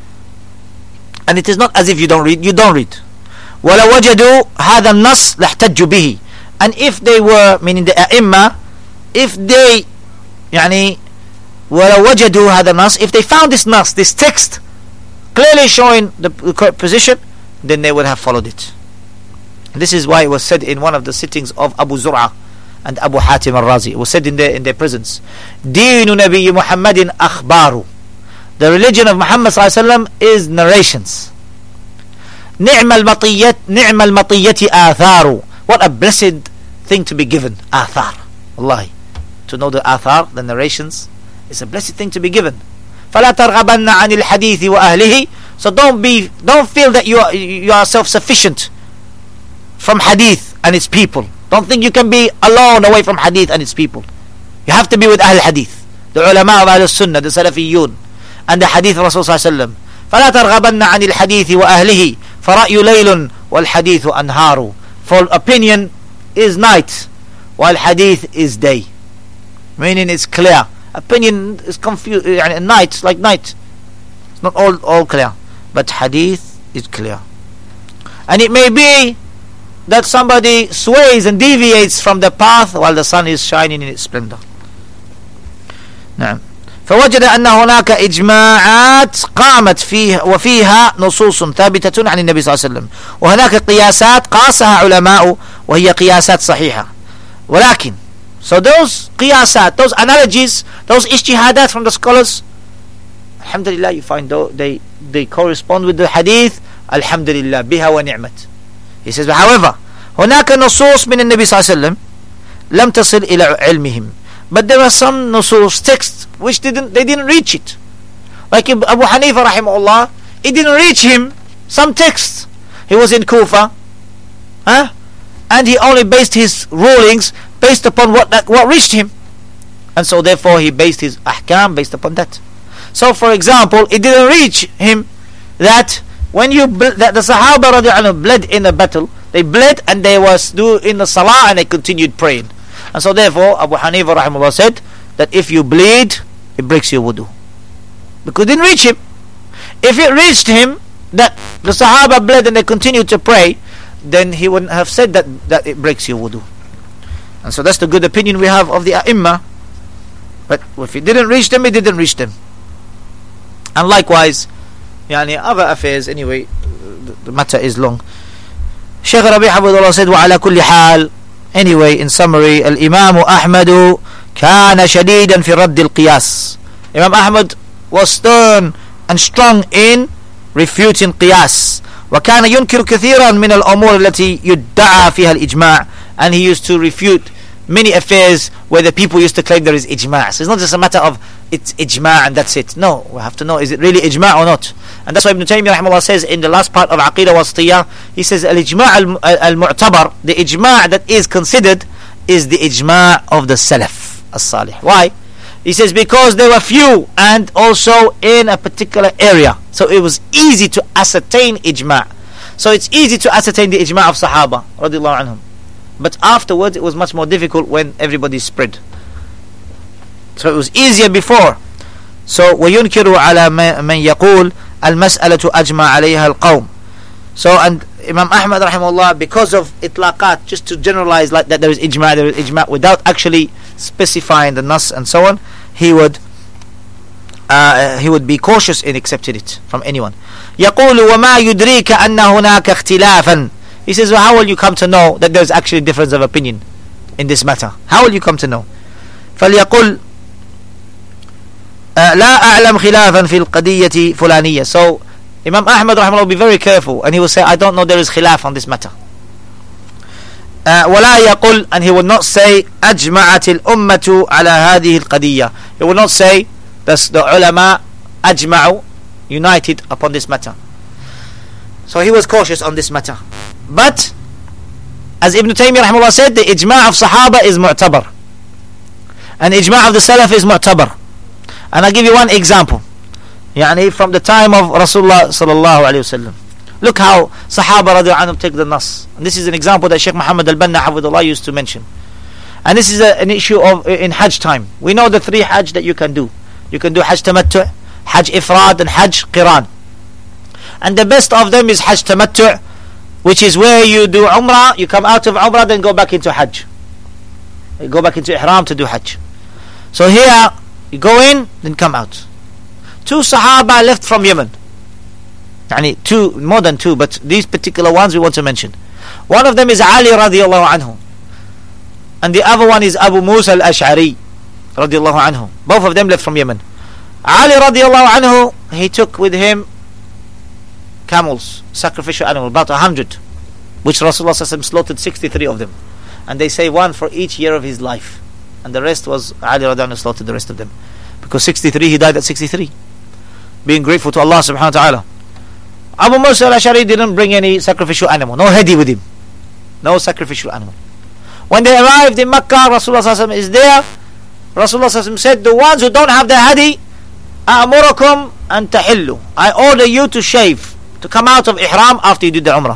And it is not as if you don't read, you don't read. وَلَوْ وَجَدُوا هَذَا النَّصْ لَاحْتَجُّوا بِهِ. And if they were, meaning the أئمة, if they يعني وَلَوْ وَجَدُوا هَذَا النَّصْ, if they found this nas, this text clearly showing the correct position, then they would have followed it. This is why it was said in one of the sittings of Abu Zur'a and Abu Hatim al-Razi. It was said in their, in their presence, دِينُ نَبِيِّ مُحَمَّدٍ أَخْبَارُ. The religion of Muhammad sallallahu alaihi wasallam is narrations. نِعْمَ الْمَطِيَّةِ نِعْمَ الْمَطِيَّةِ آثَارُ. What a blessed thing to be given. Athar. Wallahi. To know the athar, the narrations, is a blessed thing to be given. فَلَا تَرْغَبَنَّ عَنِ الْحَدِيثِ وَأَهْلِهِ. So don't be, don't feel that you are, you are self-sufficient from hadith and its people. Don't think you can be alone away from hadith and its people. You have to be with Ahl Hadith, the ulama of Ahl Sunnah, the Salafiyun, and the hadith of Rasul sallallahu alaihi wasallam. فَلَا تَرْغَبَنَّ عَنِ الْحَدِيثِ وَأَهْلِهِ فَرَأْيُ لَيْلٌ وَالْحَدِيثُ أَنْهَارُ. For opinion is night, while hadith is day. Meaning it's clear. Opinion is confused. يعني night, like night. It's not all, all clear. But hadith is clear. And it may be that somebody sways and deviates from the path while the sun is shining in its splendor. نعم. فوجد أن هناك إجماعات قامت فيها وفيها نصوص ثابتة عن النبي صلى الله عليه وسلم، وهناك قياسات قاسها علماء وهي قياسات صحيحة. ولكن, so those قياسات, those analogies, those اجتهادات from the scholars, alhamdulillah, you find they they correspond with the hadith. Alhamdulillah, biha wa ni'mat. He says, however, هناك نصوص من النبي صلى الله عليه وسلم لم تصل إلى علمهم. But there are some nusus, texts, which didn't, they didn't reach it. Like Abu Hanifa rahimahullah, it didn't reach him some texts. He was in Kufa, huh? And he only based his rulings based upon what that, what reached him. And so therefore he based his ahkam based upon that. So for example, it didn't reach him that when you ble- that the Sahaba radiallahu anhu bled in a battle, they bled and they was do in the salah and they continued praying. And so therefore Abu Hanifa rahimahullah said that if you bleed, it breaks your wudu. Because it didn't reach him. If it reached him that the Sahaba bled and they continued to pray, then he wouldn't have said that, that it breaks your wudu. And so that's the good opinion we have of the A'imma. But if it didn't reach them, it didn't reach them. And likewise, يعني other affairs. Anyway, the, the matter is long. Shaykh Rabi' Habibullah said, وعلى كل حال, anyway, in summary, الإمام أحمد كان شديدا في رد القياس. Imam Ahmad was stern and strong in refuting قياس. وكان ينكر كثيرا من الأمور التي يدعى فيها الإجماع, and he used to refute many affairs where the people used to claim there is ijma'. So it's not just a matter of it's ijma' and that's it. No, we have to know, is it really ijma' or not? And that's why Ibn Taymiyyah rahimahullah says in the last part of Aqidah Wasitiyah, he says al-ijma' al-mu'tabar, the ijma' that is considered is the ijma' of the Salaf as-Salih. Why? He says because there were few and also in a particular area, so it was easy to ascertain ijma'. So it's easy to ascertain the ijma' of Sahaba radiyallahu anhum. But afterwards it was much more difficult when everybody spread. So it was easier before. So وينكر على من يقول المسألة أجمع عليها القوم. So, and Imam Ahmad rahimahullah, because of itlaqat, just to generalize like that there is ijma', there is ijma' without actually specifying the nas and so on, he would uh, he would be cautious in accepting it from anyone. يقول وما يدريك أن هناك اختلافا. He says, well, how will you come to know that there's actually a difference of opinion in this matter? How will you come to know? فليقل لا أعلم خلافا في القضية فلانية. So Imam Ahmad rahimahullah will be very careful, and he will say, I don't know there is khilaf on this matter. uh, ولا يقول, and he will not say أجمعت الأمة على هذه القضية. He will not say that the ulama أجمعوا, united upon this matter. So he was cautious on this matter. But as Ibn Taymiyyah rahimahullah said, the ijma' of Sahaba is mu'tabar, and ijma' of the Salaf is mu'tabar. And I'll give you one example, يعني from the time of Rasulullah sallallahu alayhi wasallam. Look how Sahaba radiyallahu anhum take the nas. And this is an example that Shaykh Muhammad al-Banna hafidhullah used to mention. And this is a, an issue of in Hajj time. We know the three Hajj that you can do. You can do Hajj Tamattu', Hajj Ifrad, and Hajj Qiran. And the best of them is Hajj Tamattu', which is where you do Umrah, you come out of Umrah, then go back into Hajj. You go back into Ihram to do Hajj. So here, you go in, then come out. Two Sahaba left from Yemen. Yani two, more than two, but these particular ones we want to mention. One of them is Ali radiallahu anhu, and the other one is Abu Musa al-Ash'ari radiallahu anhu. Both of them left from Yemen. Ali radiallahu anhu, he took with him camels, sacrificial animals, about a hundred, which Rasulullah sallallahu alaihi wasallam slaughtered sixty-three of them, and they say one for each year of his life, and the rest was Ali radiallahu anhu slaughtered the rest of them, because sixty-three, he died at sixty-three, being grateful to Allah subhanahu wa ta'ala. Abu Musa al-Ash'ari didn't bring any sacrificial animal, no hadi with him, no sacrificial animal. When they arrived in Makkah, Rasulullah sallallahu alaihi wasallam is there. Rasulullah sallallahu alaihi wasallam said, the ones who don't have the hadi, أَأْمُرَكُمْ أَن تَحِلُّوا, I order you to shave, to come out of ihram after you did the umrah.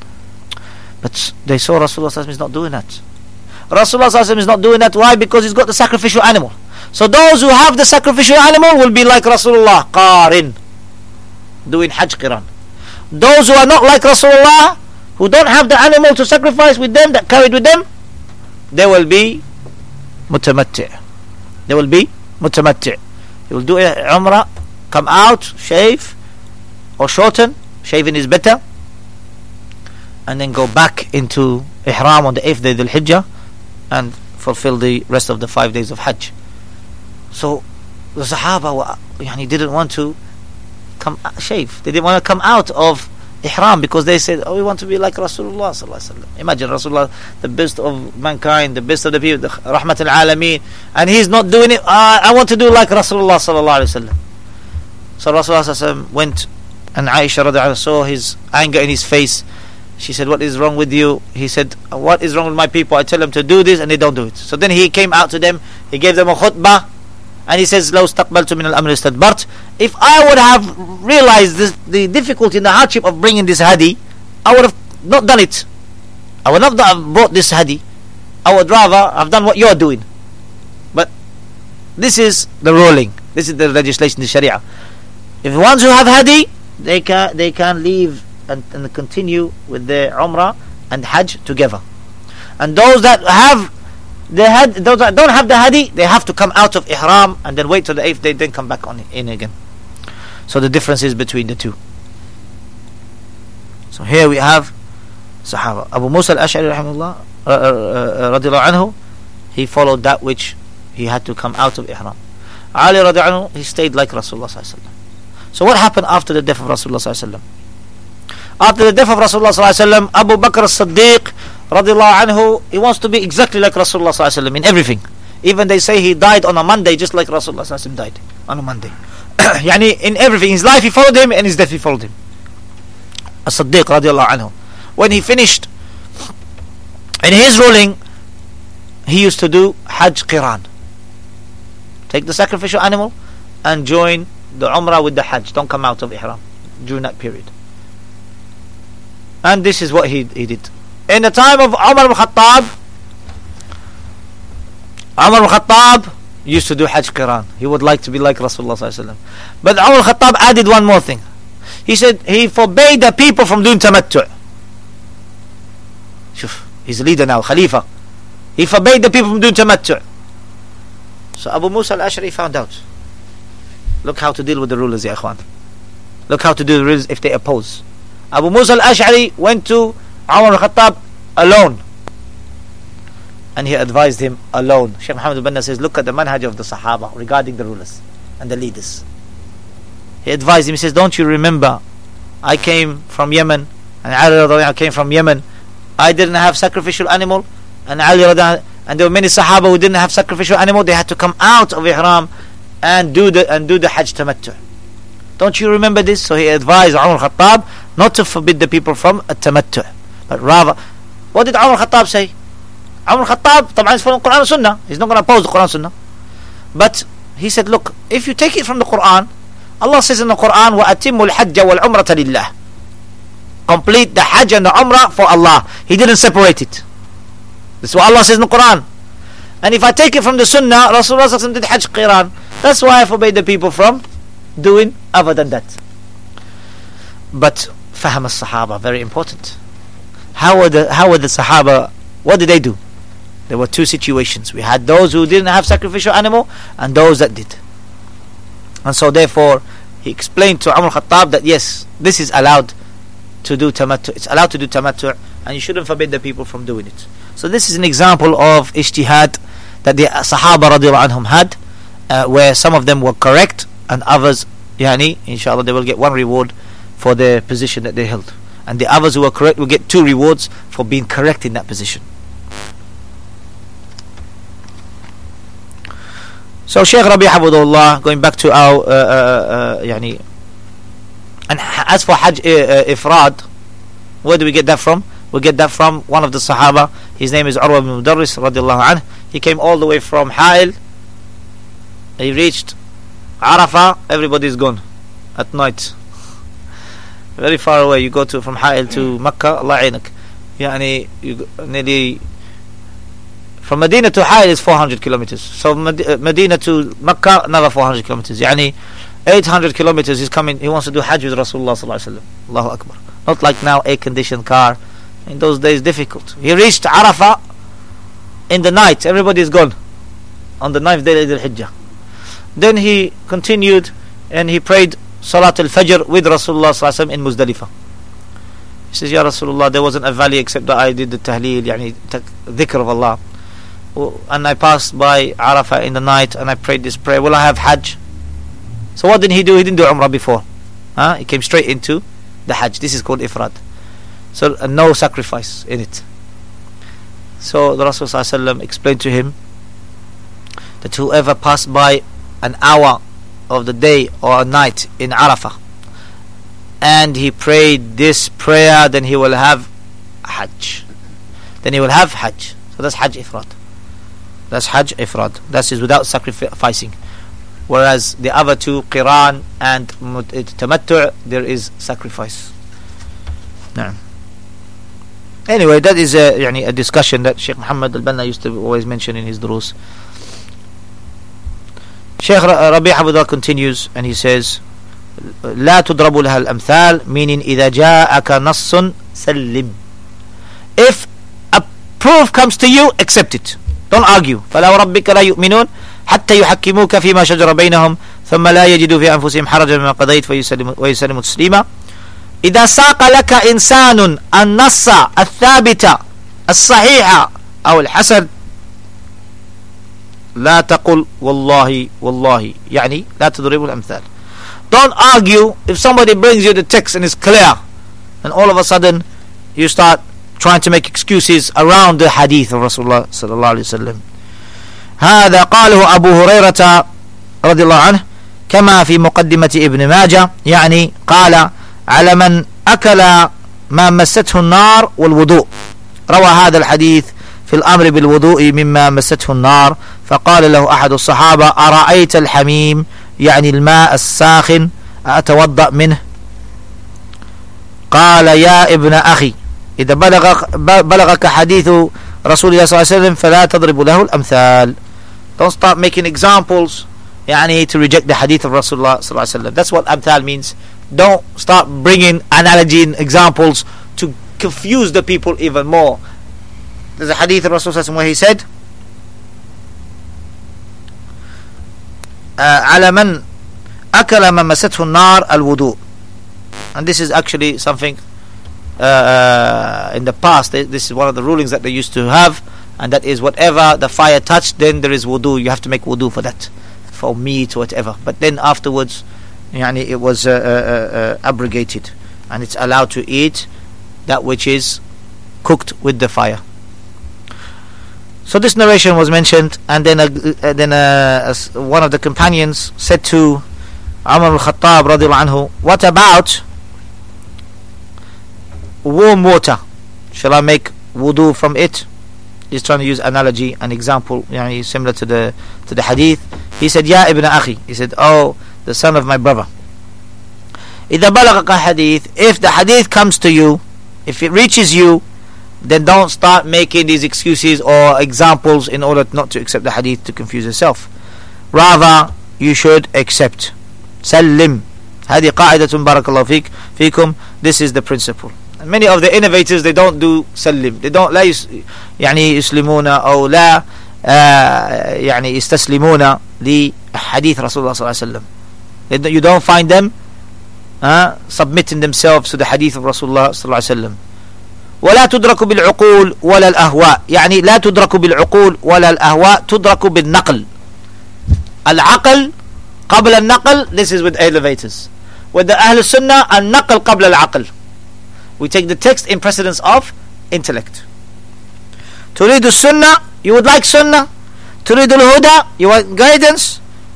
But they saw Rasulullah sallallahu alaihi wasallam is not doing that. Rasulullah sallallahu alaihi wasallam is not doing that. Why? Because he's got the sacrificial animal. So those who have the sacrificial animal will be like Rasulullah, qarin, doing Hajj Qiran. Those who are not like Rasulullah, who don't have the animal to sacrifice with them, that carried with them, they will be mutamatti'. They will be mutamatti'. He will do umrah, come out, shave, or shorten, shaving is better, and then go back into ihram on the eighth day of Dhul-Hijjah and fulfill the rest of the five days of Hajj. So the Sahaba were, yani, didn't want to come shave. They didn't want to come out of ihram because they said, oh, we want to be like Rasulullah sallallahu alaihi wasallam. Imagine Rasulullah, the best of mankind, the best of the people, the Rahmat al-Alameen, and he's not doing it. uh, I want to do like Rasulullah sallallahu alaihi wasallam. So Rasulullah sallallahu alaihi wasallam went, and Aisha radhiyallahu anha saw his anger in his face. She said, what is wrong with you? He said, what is wrong with my people? I tell them to do this and they don't do it. So then he came out to them, he gave them a khutbah, and he says, لو استقبلت من الأمر استدبرت. If I would have realized this, the difficulty and the hardship of bringing this hadi, I would have not done it. I would not have brought this hadi. I would rather have done what you're doing. But this is the ruling. This is the legislation, the Sharia. If the ones who have hadi, they can they can leave and, and continue with their umrah and hajj together. And those that have the had those that don't have the hadi, they have to come out of ihram and then wait till the eighth day, then come back on in again. So the difference is between the two. So here we have Sahaba. Abu Musa al-Ash'ari rahimahullah, uh, uh, uh, radiallahu anhu, he followed that which he had to come out of ihram. Ali radiallahu anhu, he stayed like Rasulullah sallallahu alaihi wasallam. So what happened after the death of Rasulullah sallallahu alaihi wasallam? After the death of Rasulullah sallallahu alaihi wasallam, Abu Bakr as-Siddiq radiallahu anhu, he wants to be exactly like Rasulullah sallallahu alaihi wasallam in everything. Even they say he died on a Monday just like Rasulullah sallallahu alaihi wasallam died on a Monday. Yani in everything, his life he followed him, and his death he followed him. As-Siddiq radiallahu anhu, when he finished in his ruling, he used to do Hajj Qiran. Take the sacrificial animal and join the Umrah with the Hajj. Don't come out of Ihram during that period. And this is what he, he did. In the time of Umar ibn Khattab, Umar ibn Khattab used to do Hajj Qiran. He would like to be like Rasulullah sallallahu alaihi wasallam. But Umar ibn Khattab added one more thing. He said he forbade the people from doing Tamattu'. Shuf, he's a leader now, Khalifa. He forbade the people from doing Tamattu'. So Abu Musa al-Ash'ari found out. Look how to deal with the rulers, ya ikhwan. Look how to deal with the rulers if they oppose. Abu Musa al-Ash'ari went to Umar al-Khattab alone, and he advised him alone. Shaykh Muhammad al-Banna says, look at the manhaj of the Sahaba regarding the rulers and the leaders. He advised him, he says, don't you remember I came from Yemen, and Ali radhiyallahu anhu came from Yemen. I didn't have sacrificial animal, and Ali radhiyallahu anhu, and there were many Sahaba who didn't have sacrificial animal. They had to come out of Ihram and do the and do the Hajj Tamattu'. Don't you remember this? So he advised Umar al-Khattab not to forbid the people from a Tamattu', but rather, what did Umar al-Khattab say? Umar al-Khattab طبعا is following Quran and Sunnah. He's not going to oppose the Quran and Sunnah. But he said, look, if you take it from the Quran, Allah says in the Quran, وَأَتِمُّ الْحَجَّ وَالْعُمْرَةَ لِلَّهِ. Complete the Hajj and the Umrah for Allah. He didn't separate it. This is what Allah says in the Quran. And if I take it from the Sunnah, Rasulullah sallallahu alaihi wasallam did Hajj Qiran. That's why I forbade the people from doing other than that. But Fahm al-Sahaba, very important. How were the how were the Sahaba? What did they do? There were two situations. We had those who didn't have sacrificial animal, and those that did. And so therefore, he explained to Umar al-Khattab that yes, this is allowed to do tamattu'. It's allowed to do tamattu', and you shouldn't forbid the people from doing it. So this is an example of ijtihad that the Sahaba radiallahu anhum had, uh, where some of them were correct, and others, yani, inshallah, they will get one reward for their position that they held. And the others who were correct will get two rewards for being correct in that position. So Shaykh Rabi' Hafidhahullah, going back to our uh, uh, uh, yani, and as for Hajj uh, uh, Ifrad, where do we get that from? We get that from one of the Sahaba. His name is Urwa ibn Mudarris radiallahu anhu. He came all the way from Ha'il. He reached Arafah. Everybody's gone at night. Very far away. You go to from Ha'il to Makkah, Allah ainak. Yani, you nearly from Medina to Ha'il is four hundred kilometers. So Medina to Makkah, another four hundred kilometers. Yani eight hundred kilometers. He's coming. He wants to do Hajj with Rasulullah sallallahu alaihi wasallam. Allahu Akbar. Not like now, air-conditioned car. In those days, difficult. He reached Arafah in the night. Everybody is gone on the ninth day of Eid al-Hijjah. Then he continued and he prayed Salat al-Fajr with Rasulullah sallallahu alaihi wasallam in Muzdalifah. He says, Ya Rasulullah, there wasn't a valley except that I did the tahleel, yani dhikr of Allah. And I passed by Arafah in the night and I prayed this prayer. Will I have Hajj? So what did he do? He didn't do Umrah before. Huh? He came straight into the Hajj. This is called Ifrad. So uh, no sacrifice in it. So the Rasul sallallahu alaihi wasallam explained to him that whoever passed by an hour of the day or a night in Arafah and he prayed this prayer, then he will have Hajj. Then he will have Hajj. So that's Hajj Ifrad. That's Hajj Ifrad. That is without sacrificing. Whereas the other two, Qiran and Tamattu', there is sacrifice. No. Anyway, that is a, يعني, a discussion that Shaykh Muhammad al-Banna used to always mention in his durus. Shaykh Rabi' Hafidhahullah continues and he says, لا تضرب لها الأمثال, meaning إذا جاءك نص سلم. If a proof comes to you, accept it. Don't argue. فلا وربك لا يؤمنون حتى يحكموك فيما شجر بينهم ثم لا يجدوا في أنفسهم حرجا مما قضيت ويسلموا ويسلموا تسليما. إذا ساق لك إنسان النص الثابت الصحيح أو الحسن لا تقل والله والله، يعني لا تضرب الأمثال. Don't argue if somebody brings you the text and it's clear, and all of a sudden you start trying to make excuses around the hadith of Rasulullah صلى الله عليه وسلم. هذا قاله أبو هريرة رضي الله عنه كما في مقدمة ابن ماجه، يعني قال على من أكل ما مسته النار والوضوء. روى هذا الحديث في الأمر بالوضوء مما مسته النار، فقال له أحد الصحابة أرأيت الحميم، يعني الماء الساخن، أتوضأ منه؟ قال يا ابن أخي إذا بلغ بلغك حديث رسول الله صلى الله عليه وسلم فلا تضرب له الأمثال. Don't start making examples يعني to reject the hadith of Rasulullah صلى الله عليه وسلم. That's what amthal means. Don't start bringing analogy and examples to confuse the people even more. There's a hadith of Rasulullah where he said على من أكل ما مسته النار الوضوء. And this is actually something uh, uh, in the past, this is one of the rulings that they used to have, and that is whatever the fire touched, then there is wudu, you have to make wudu for that, for meat or whatever. But then afterwards yani, it was uh, uh, uh, abrogated, and it's allowed to eat that which is cooked with the fire. So this narration was mentioned, and then uh, uh, then uh, one of the companions said to Umar al-Khattab radiyallahu anhu, what about warm water? Shall I make wudu from it? He's trying to use analogy, an example, yani similar to the to the hadith. He said, Ya ibn akhi, he said, oh, the son of my brother. إذا بلغك hadith, if the hadith comes to you, if it reaches you, then don't start making these excuses or examples in order not to accept the hadith to confuse yourself. Rather, you should accept. سلم. هذه قاعدة بارك الله فيك فيكم. This is the principle. And many of the innovators, they don't do سلم. They don't لا يس يعني يسلمون أو لا uh, يعني يستسلمون لحديث رسول الله صلى الله عليه وسلم. You don't find them uh, submitting themselves to the hadith of Rasulullah صلى الله عليه وسلم. ولا تدرك بالعقول ولا الأهواء. يعني لا تدرك بالعقول ولا الأهواء، تدرك بالنقل. العقل قبل النقل. This is with elevators. With the Ahl Sunnah, النقل قبل العقل. We take the text in precedence of intellect. تريد السنة, you would like sunnah. تريد الهدى, you want guidance.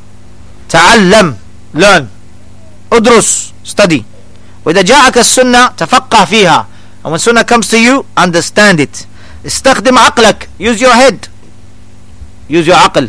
تعلم, learn. ادرس, study. وإذا جاءك السنة تفقه فيها. And when sunnah comes to you, understand it. استخدم عقلك, use your head, use your عقل,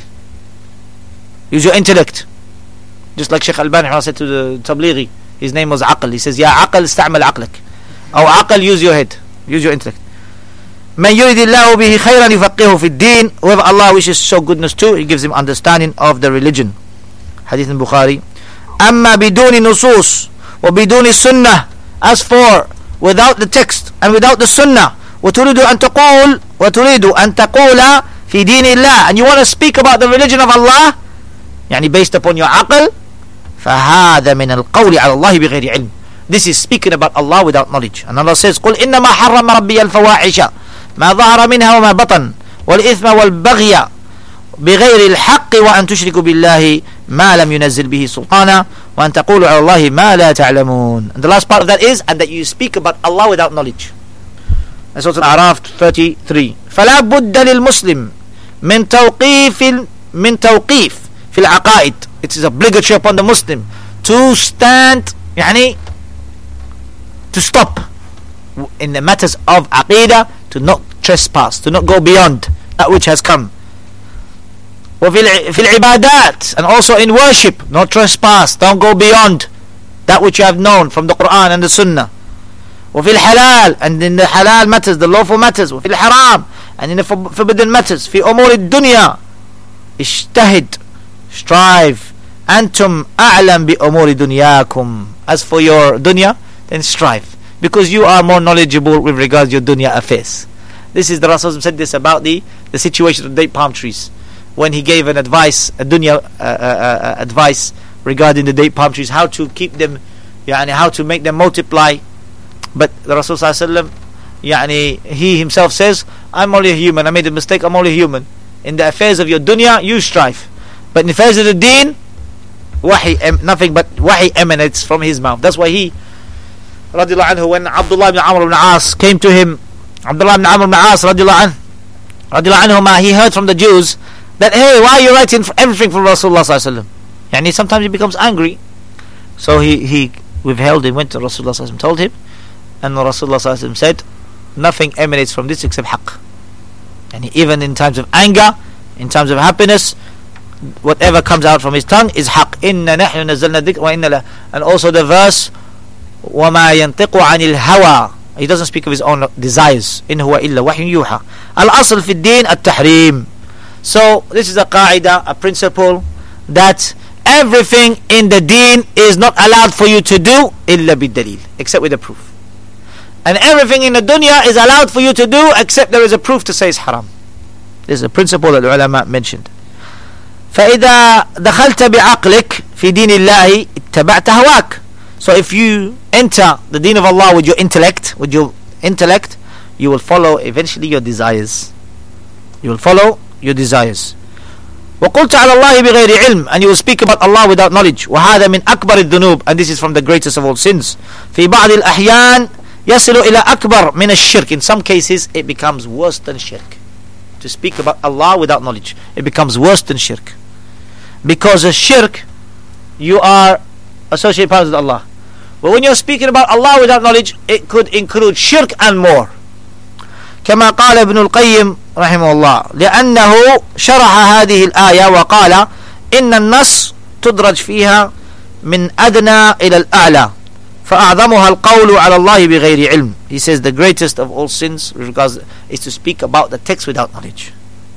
use your intellect. Just like Sheikh Albani said to the Tablighi, his name was عقل. He says, يا عقل استعمل عقلك. أو عقل, use your head, use your intellect. من يريد الله به خيرا يفقهه في الدين. Whoever Allah wishes to show goodness to, He gives him understanding of the religion. Hadith in Bukhari. أما بدون نصوص وبدون السنة. As for without the text and without the sunnah, وتريد أن تقول وتريد أن تقول في دين الله, and you want to speak about the religion of Allah, يعني based upon your عقل, فهذا من القول على الله بغير علم. This is speaking about Allah without knowledge. And Allah says, قل إنما حرم ربي الفواحش ما ظهر منها وما بطن والإثم والبغي بغير الحق وأن تشركوا بالله ما لم ينزل به سلطانا وأن تقولوا على الله ما لا تعلمون. And the last part of that is, and that you speak about Allah without knowledge. That's also Al-A'raf thirty-three. فلا بد للمسلم من توقيف من توقيف في العقائد. It is obligatory upon the Muslim to stand, يعني to stop in the matters of aqidah, to not trespass, to not go beyond that which has come. وفي العبادات, and also in worship, not trespass, don't go beyond that which you have known from the Quran and the Sunnah. وفي الحلال, and in the halal matters, the lawful matters. وفي الحرام, and in the forbidden matters. في أمور الدنيا اجتهد, strive. أنتم أعلم بأمور دنياكم. As for your dunya, then strive, because you are more knowledgeable with regards to your dunya affairs. This is the Rasul said this about the, the situation of date palm trees, when he gave an advice, a dunya uh, uh, uh, advice regarding the date palm trees, how to keep them, yani how to make them multiply. But the Rasul sallallahu alaihi wasallam, yani he himself says, I'm only a human, I made a mistake, I'm only a human. In the affairs of your dunya, you strive. But in the affairs of the deen, wahi, nothing but wahi emanates from his mouth. That's why he, radiallahu anhu, when Abdullah ibn Amr ibn As came to him, Abdullah ibn Amr ibn As, radiallahu anhu, radiallahu anhu, he heard from the Jews that, hey, why are you writing for everything from Rasulullah sallallahu alaihi wasallam? Yani sometimes he becomes angry. So he, he withheld him, went to Rasulullah sallallahu alaihi wasallam, told him, and Rasulullah sallallahu alaihi wasallam said, nothing emanates from this except haqq. And even in times of anger, in times of happiness, whatever comes out from his tongue is haqq. Inna nahnu nazzalna dhikra wa inna la. And also the verse, وَمَا يَنْطِقُ عَنِ الْهَوَى. He doesn't speak of his own desires. إِنْ هُوَ إِلَّا وَحْيٌ يُوحَى. الْأَصْلُ فِي الدِّينِ التَّحْرِيمِ. So this is a qaida, a principle, that everything in the deen is not allowed for you to do إِلَّا بِالدَّلِيلِ, except with a proof. And everything in the dunya is allowed for you to do except there is a proof to say it's haram. This is a principle that the ulama mentioned. فَإِذَا دَخَلْتَ بِعَقْلِكَ فِي دِينِ اللَّهِ اتَّبَعْتَ هَوَاكَ. So if you enter the deen of Allah with your intellect, with your intellect, you will follow eventually your desires. You will follow your desires. وَقُلْتَ عَلَى اللَّهِ بِغَيْرِ عِلْمٍ. And you will speak about Allah without knowledge. وَهَذَا مِنْ أَكْبَرِ الذُّنُوبِ. And this is from the greatest of all sins. فِي بَعْضِ الْأَحْيَانِ يَصِلُ إِلَى أَكْبَرٍ مِنَ الشِّرْكِ. In some cases it becomes worse than shirk. To speak about Allah without knowledge, it becomes worse than shirk. Because a shirk, you are associated partners with Allah. But when you're speaking about Allah without knowledge, it could include shirk and more. كما قال ابن القيم رحمه الله لأنه شرح هذه الآية وقال إن النص تدرج فيها من أدنى إلى الأعلى فأعظمها القول على الله بغير علم. He says the greatest of all sins regards is to speak about the text without knowledge.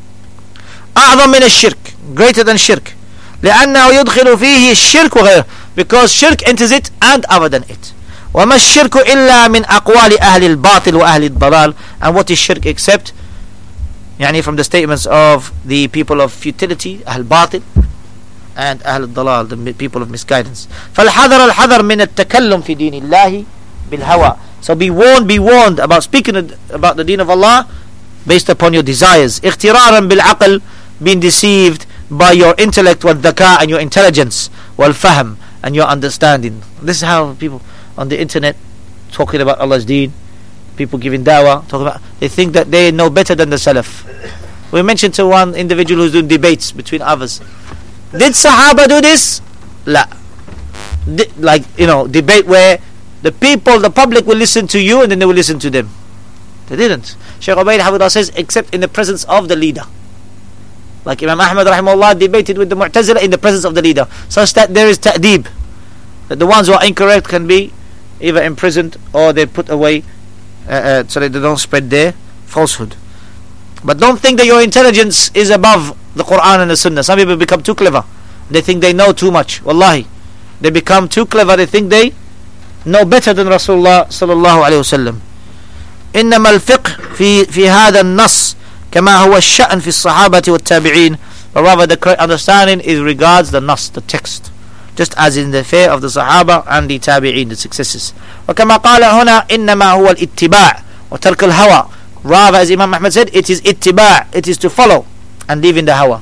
أعظم من الشرك, greater than shirk. لأنه يدخل فيه الشرك وغيره, because shirk enters it and other than it. وما الشرك إلا من أقوال أهل الباطل وأهل الضلال. And what is shirk except يعني from the statements of the people of futility, أهل الباطل, and أهل الضلال, the people of misguidance. فالحذر الحذر من التكلم في دين الله بالهوى. So be warned, be warned about speaking about the deen of Allah based upon your desires. اغترارا بالعقل, being deceived by your intellect والذكاء, and your intelligence, والفهم, and your understanding. This is how people on the internet talking about Allah's deen, people giving dawah, talking about, they think that they know better than the Salaf. We mentioned to one individual who's doing debates between others. Did Sahaba do this? La. Did, like, you know, debate where the people, the public will listen to you and then they will listen to them. They didn't. Shaykh Ubaid Hafidhullah says, except in the presence of the leader. Like Imam Ahmad rahimahullah debated with the Mu'tazila in the presence of the leader, such that there is ta'deeb, that the ones who are incorrect can be either imprisoned or they put away uh, uh, so that they don't spread their falsehood. But don't think that your intelligence is above the Quran and the Sunnah. Some people become too clever, they think they know too much. Wallahi, they become too clever, they think they know better than Rasulullah sallallahu alayhi wasallam. إنما الفقه في في هذا النص كما هو الشأن في الصحابة والتابعين. But rather the correct understanding is regards the nas, the text, just as in the affair of the Sahaba and the Tabi'een, the successors. وكما قال هنا إنما هو الاتباع وترك الهوى. Rather, as Imam Ahmad said, it is ittiba', it is to follow and leave in the hawa.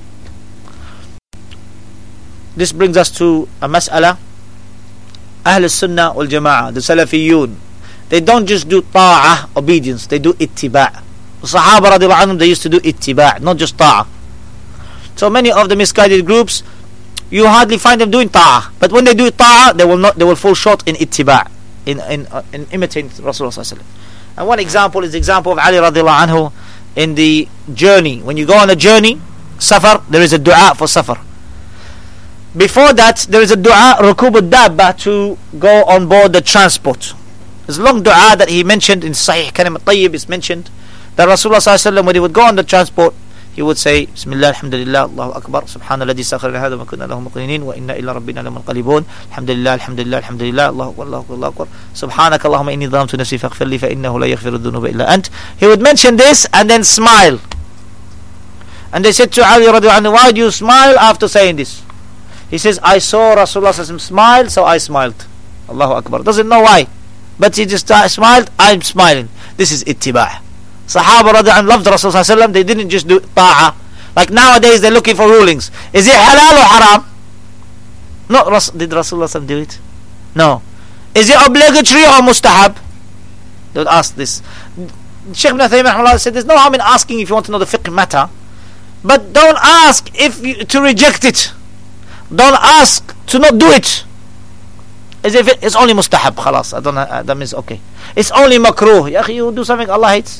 This brings us to a mas'ala. Ahl al-Sunnah wal-Jama'ah, the Salafiyun, they don't just do ta'ah, obedience, they do ittiba'. The Sahaba radiallahu anhum, they used to do ittiba', not just ta'ah. So many of the misguided groups, you hardly find them doing ta'ah, but when they do ta'ah, they will not, they will fall short in ittiba', in in, uh, in imitating Rasulullah sallallahu alaihi wasallam. And one example is the example of Ali radiallahu anhu in the journey. When you go on a journey, safar, there is a dua for safar. Before that, there is a dua, rukub al-dabba, to go on board the transport. There's a long dua that he mentioned in Sahih Kalim al-Tayyib, is mentioned that Rasulullah sallallahu alaihi wasallam, when he would go on the transport, he would say, Bismillah, alhamdulillah, Allahu Akbar, Subhanallah, alladhi sakhkhara lana hadha wa ma kunna lahu muqrinin, wa inna ila rabbina lamunqalibun, alhamdulillah, alhamdulillah, alhamdulillah, Allahu Akbar, Allahu Akbar, Allahu Akbar, Subhanaka Allahumma inni dhalamtu nafsi faghfir li fa innahu la yaghfiru dhunuba illa ant. He would mention this and then smile. And they said to Ali radiallahu anhu, why do you smile after saying this? He says, I saw Rasulullah smile, so I smiled. Allahu Akbar. Doesn't know why, but he just uh, smiled, I'm smiling. This is ittiba'. Sahaba radiallahu loved Rasulullah. They didn't just do ta'ah. Like nowadays they're looking for rulings. Is it halal or haram? No. Did Rasulullah do it? No. Is it obligatory or mustahab? They would ask this. Shaykh ibn Uthaymeen said there's no harm in asking if you want to know the fiqh matter, but don't ask if you, to reject it. Don't ask to not do it. As if it, it's only mustahab, khalas. I don't know, uh, that means okay. It's only makruh. Ya akhi, you do something Allah hates.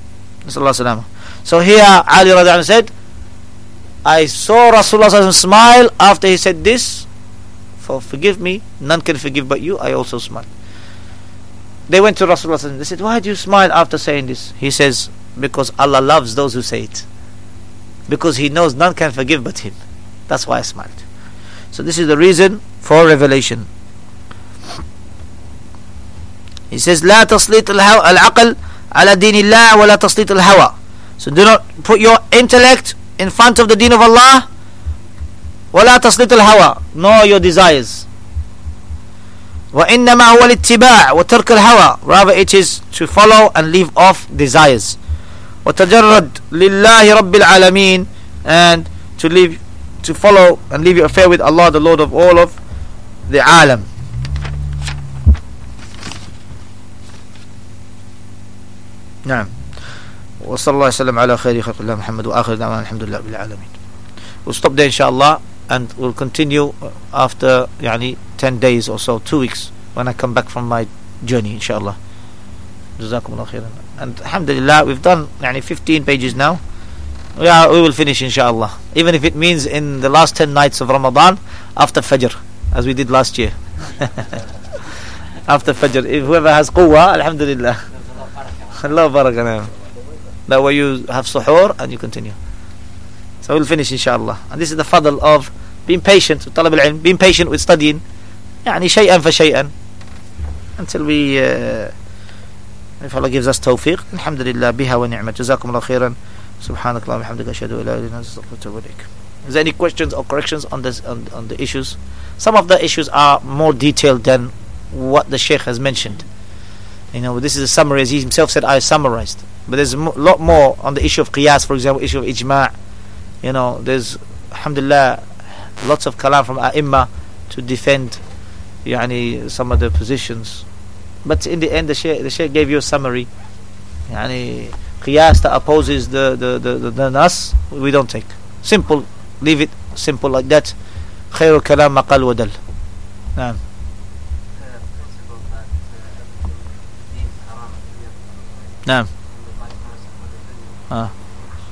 So here Ali radiallahu anhu said, I saw Rasulullah smile after he said this. For forgive me, none can forgive but you. I also smiled. They went to Rasulullah. They said, why do you smile after saying this? He says, because Allah loves those who say it. Because He knows none can forgive but Him. That's why I smiled. So this is the reason for revelation. He says, لا تسليط العقل على دين الله ولا تسليط الهوى. So do not put your intellect in front of the deen of Allah. ولا تسليط الهوى, nor your desires. وإنما هو الاتباع وترك الهوى. Rather it is to follow and leave off desires. وتجرد لله رب العالمين, and to leave, to follow and leave your affair with Allah, the Lord of all of the alam. نعم. وصلى الله وسلم على خير خلق الله محمد وآخر دعوانا الحمد لله رب العالمين. We'll stop there inshallah, and we'll continue after يعني ten days or so, two weeks, when I come back from my journey inshallah. جزاكم الله خيرا. And alhamdulillah, we've done يعني fifteen pages now. We are, we will finish inshallah, even if it means in the last ten nights of Ramadan after Fajr, as we did last year. After Fajr, if whoever has quwwah, alhamdulillah. Allah barakah. That way you have suhoor and you continue. So we'll finish inshallah. And this is the fadl of being patient with talab al-ilm, being patient with studying, يعني شيئا فشيئا, until we uh, if Allah gives us tawfiq. Alhamdulillah, biha wa ni'mat. Jazakum Allah khairan. Subhanak Allahumma hamdika ashhadu an la ilaha illa anta astaghfiruka wa atubu ilaik. Is there any questions or corrections on this, on, on the issues? Some of the issues are more detailed than what the Shaykh has mentioned. You know, this is a summary, as he himself said, I summarized. But there's a mo- lot more on the issue of qiyas, for example, issue of ijma'. You know, there's, alhamdulillah, lots of kalam from a'imma to defend yani, some of the positions. But in the end, the Shaykh, the Shaykh gave you a summary. Yani, qiyas that opposes the, the, the, the, the nas, we don't take. Simple, leave it simple like that. خير الكلام ما قل ودل. نعم. نعم. آه.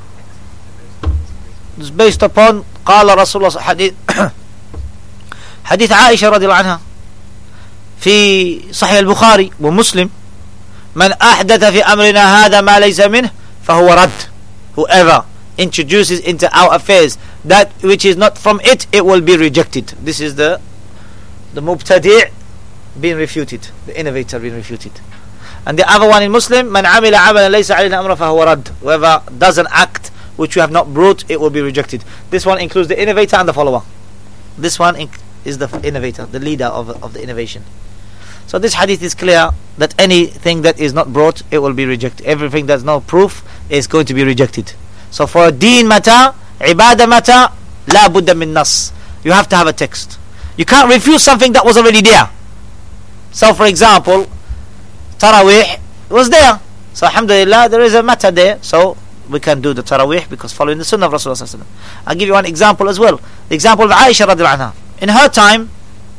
It's based upon قال رسول الله حديث حديث عائشة رضي الله عنها في صحيح البخاري ومسلم من أحدث في أمرنا هذا ما ليس منه فهو رد. Whoever introduces into our affairs that which is not from it, it will be rejected. This is the the mubtadi' being refuted, the innovator being refuted. And the other one in Muslim, من عمل عملا ليس علينا أمر فهو رد. Whoever does an act which you have not brought, it will be rejected. This one includes the innovator and the follower. This one inc- is the innovator, the leader of, of the innovation. So this hadith is clear that anything that is not brought, it will be rejected. Everything that's no proof is going to be rejected. So for a deen matter, ibadah matter, la budda min nas. You have to have a text. You can't refuse something that was already there. So for example, Taraweeh was there. So alhamdulillah, there is a matter there. So we can do the Taraweeh because following the sunnah of Rasulullah sallallahu alaihi wasallam. I'll give you one example as well. The example of Aisha radiallahu anha. In her time,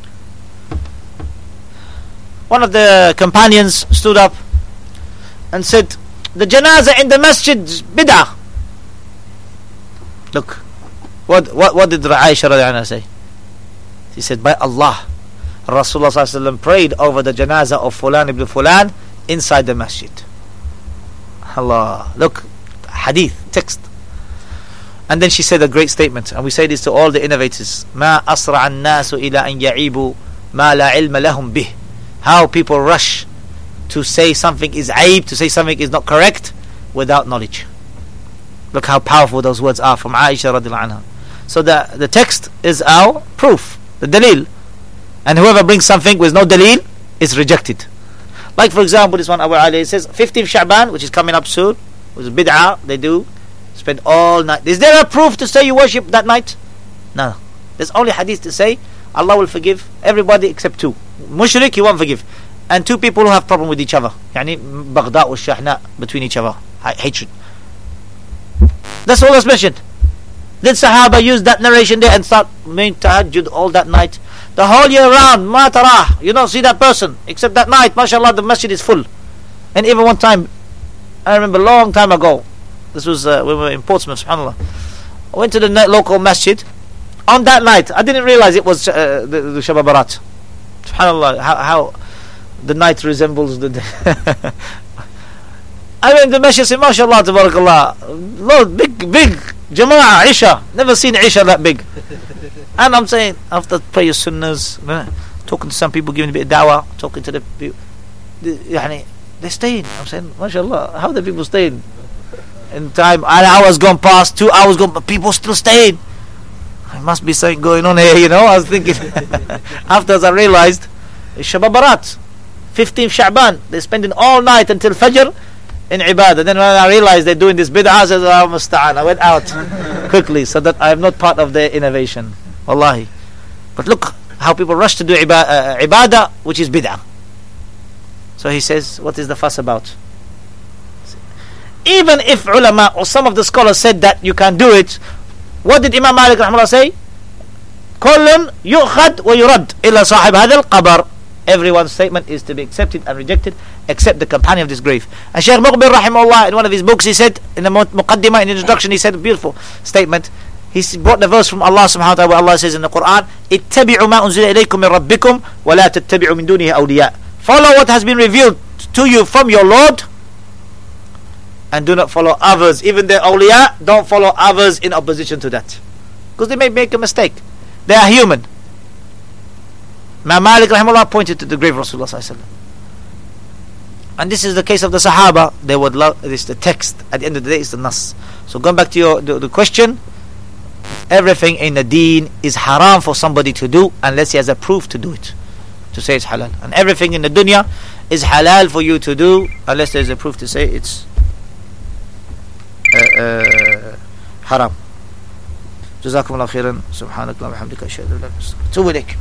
one of the companions stood up and said, the janazah in the masjid bid'ah. Look, what what what did Aisha radiallahu anha say? She said, by Allah, Rasulullah sallallahu alaihi wasallam prayed over the janazah of Fulan ibn Fulan inside the masjid. Allah, look, hadith, text. And then she said a great statement, and we say this to all the innovators: ما أسرع الناس إلى أن يعيبوا ما لا علم لهم به. How people rush to say something is aib, to say something is not correct without knowledge. Look how powerful those words are from Aisha radiallahu anha. So the, the text is our proof, the dalil. And whoever brings something with no dalil is rejected. Like for example, this one Abu Ali says fifteenth Sha'ban, which is coming up soon, which is bid'ah, they do spend all night. Is there a proof to say you worship that night? No. There's only hadith to say Allah will forgive everybody except two. Mushrik, He won't forgive. And two people who have problem with each other. Yani Baghdad or Shahna, between each other. Hatred. That's all that's mentioned. Did Sahaba use that narration there and start making tahajjud all that night? The whole year round, ma tarah, you don't see that person except that night. MashaAllah, the masjid is full. And even one time, I remember a long time ago, this was uh, when we were in Portsmouth, subhanAllah, I went to the local masjid. On that night, I didn't realize it was uh, the, the Shab Barat. SubhanAllah, how, how the night resembles the day. I went to the masjid, said, MashaAllah, tabarakallah, Lord, big, big Jama'ah, Isha. Never seen Isha that big. And I'm saying, after prayer sunnahs, talking to some people, giving a bit of dawah, talking to the people, they, they're staying. I'm saying, MashaAllah, how are the people staying? In time, an hour's gone past, two hours gone, but people still staying. There must be something going on here, you know. I was thinking. Afterwards, I realized it's Shab Barat, fifteenth Sha'ban. They're spending all night until Fajr in ibadah. Then when I realized they're doing this bid'ah, I said, oh, musta'an. I went out quickly so that I am not part of their innovation. Wallahi. But look how people rush to do ibadah, uh, ibadah which is bid'ah. So he says, what is the fuss about? Even if ulama or some of the scholars said that you can do it, what did Imam Malik rahimahullah say? كل يؤخذ ويرد إلا صاحب هذا القبر. Everyone's statement is to be accepted and rejected except the companion of this grave. And Shaykh Muqbil rahimahullah, in one of his books, he said, in the Muqaddimah, in the introduction, he said a beautiful statement. He brought the verse from Allah subhanahu wa ta'ala, where Allah says in the Quran, اتبعوا ما أنزل إليكم من ربكم ولا تتبعوا من دونه أولياء. Follow what has been revealed to you from your Lord, and do not follow others. Even the awliya, don't follow others in opposition to that, because they may make a mistake. They are human. Imam Malik rahimahullah pointed to the grave of Rasulullah sallallahu alaihi wasallam. And this is the case of the Sahaba. They would love this. The text at the end of the day is the nas. So going back to your the, the question, everything in the deen is haram for somebody to do unless he has a proof to do it, to say it's halal. And everything in the dunya is halal for you to do unless there is a proof to say it's uh, uh, haram. جزاكم الله خيرا. سبحانك اللهم وبحمدك أشهد أن لا إله إلا أنت أستغفرك وأتوب إليك.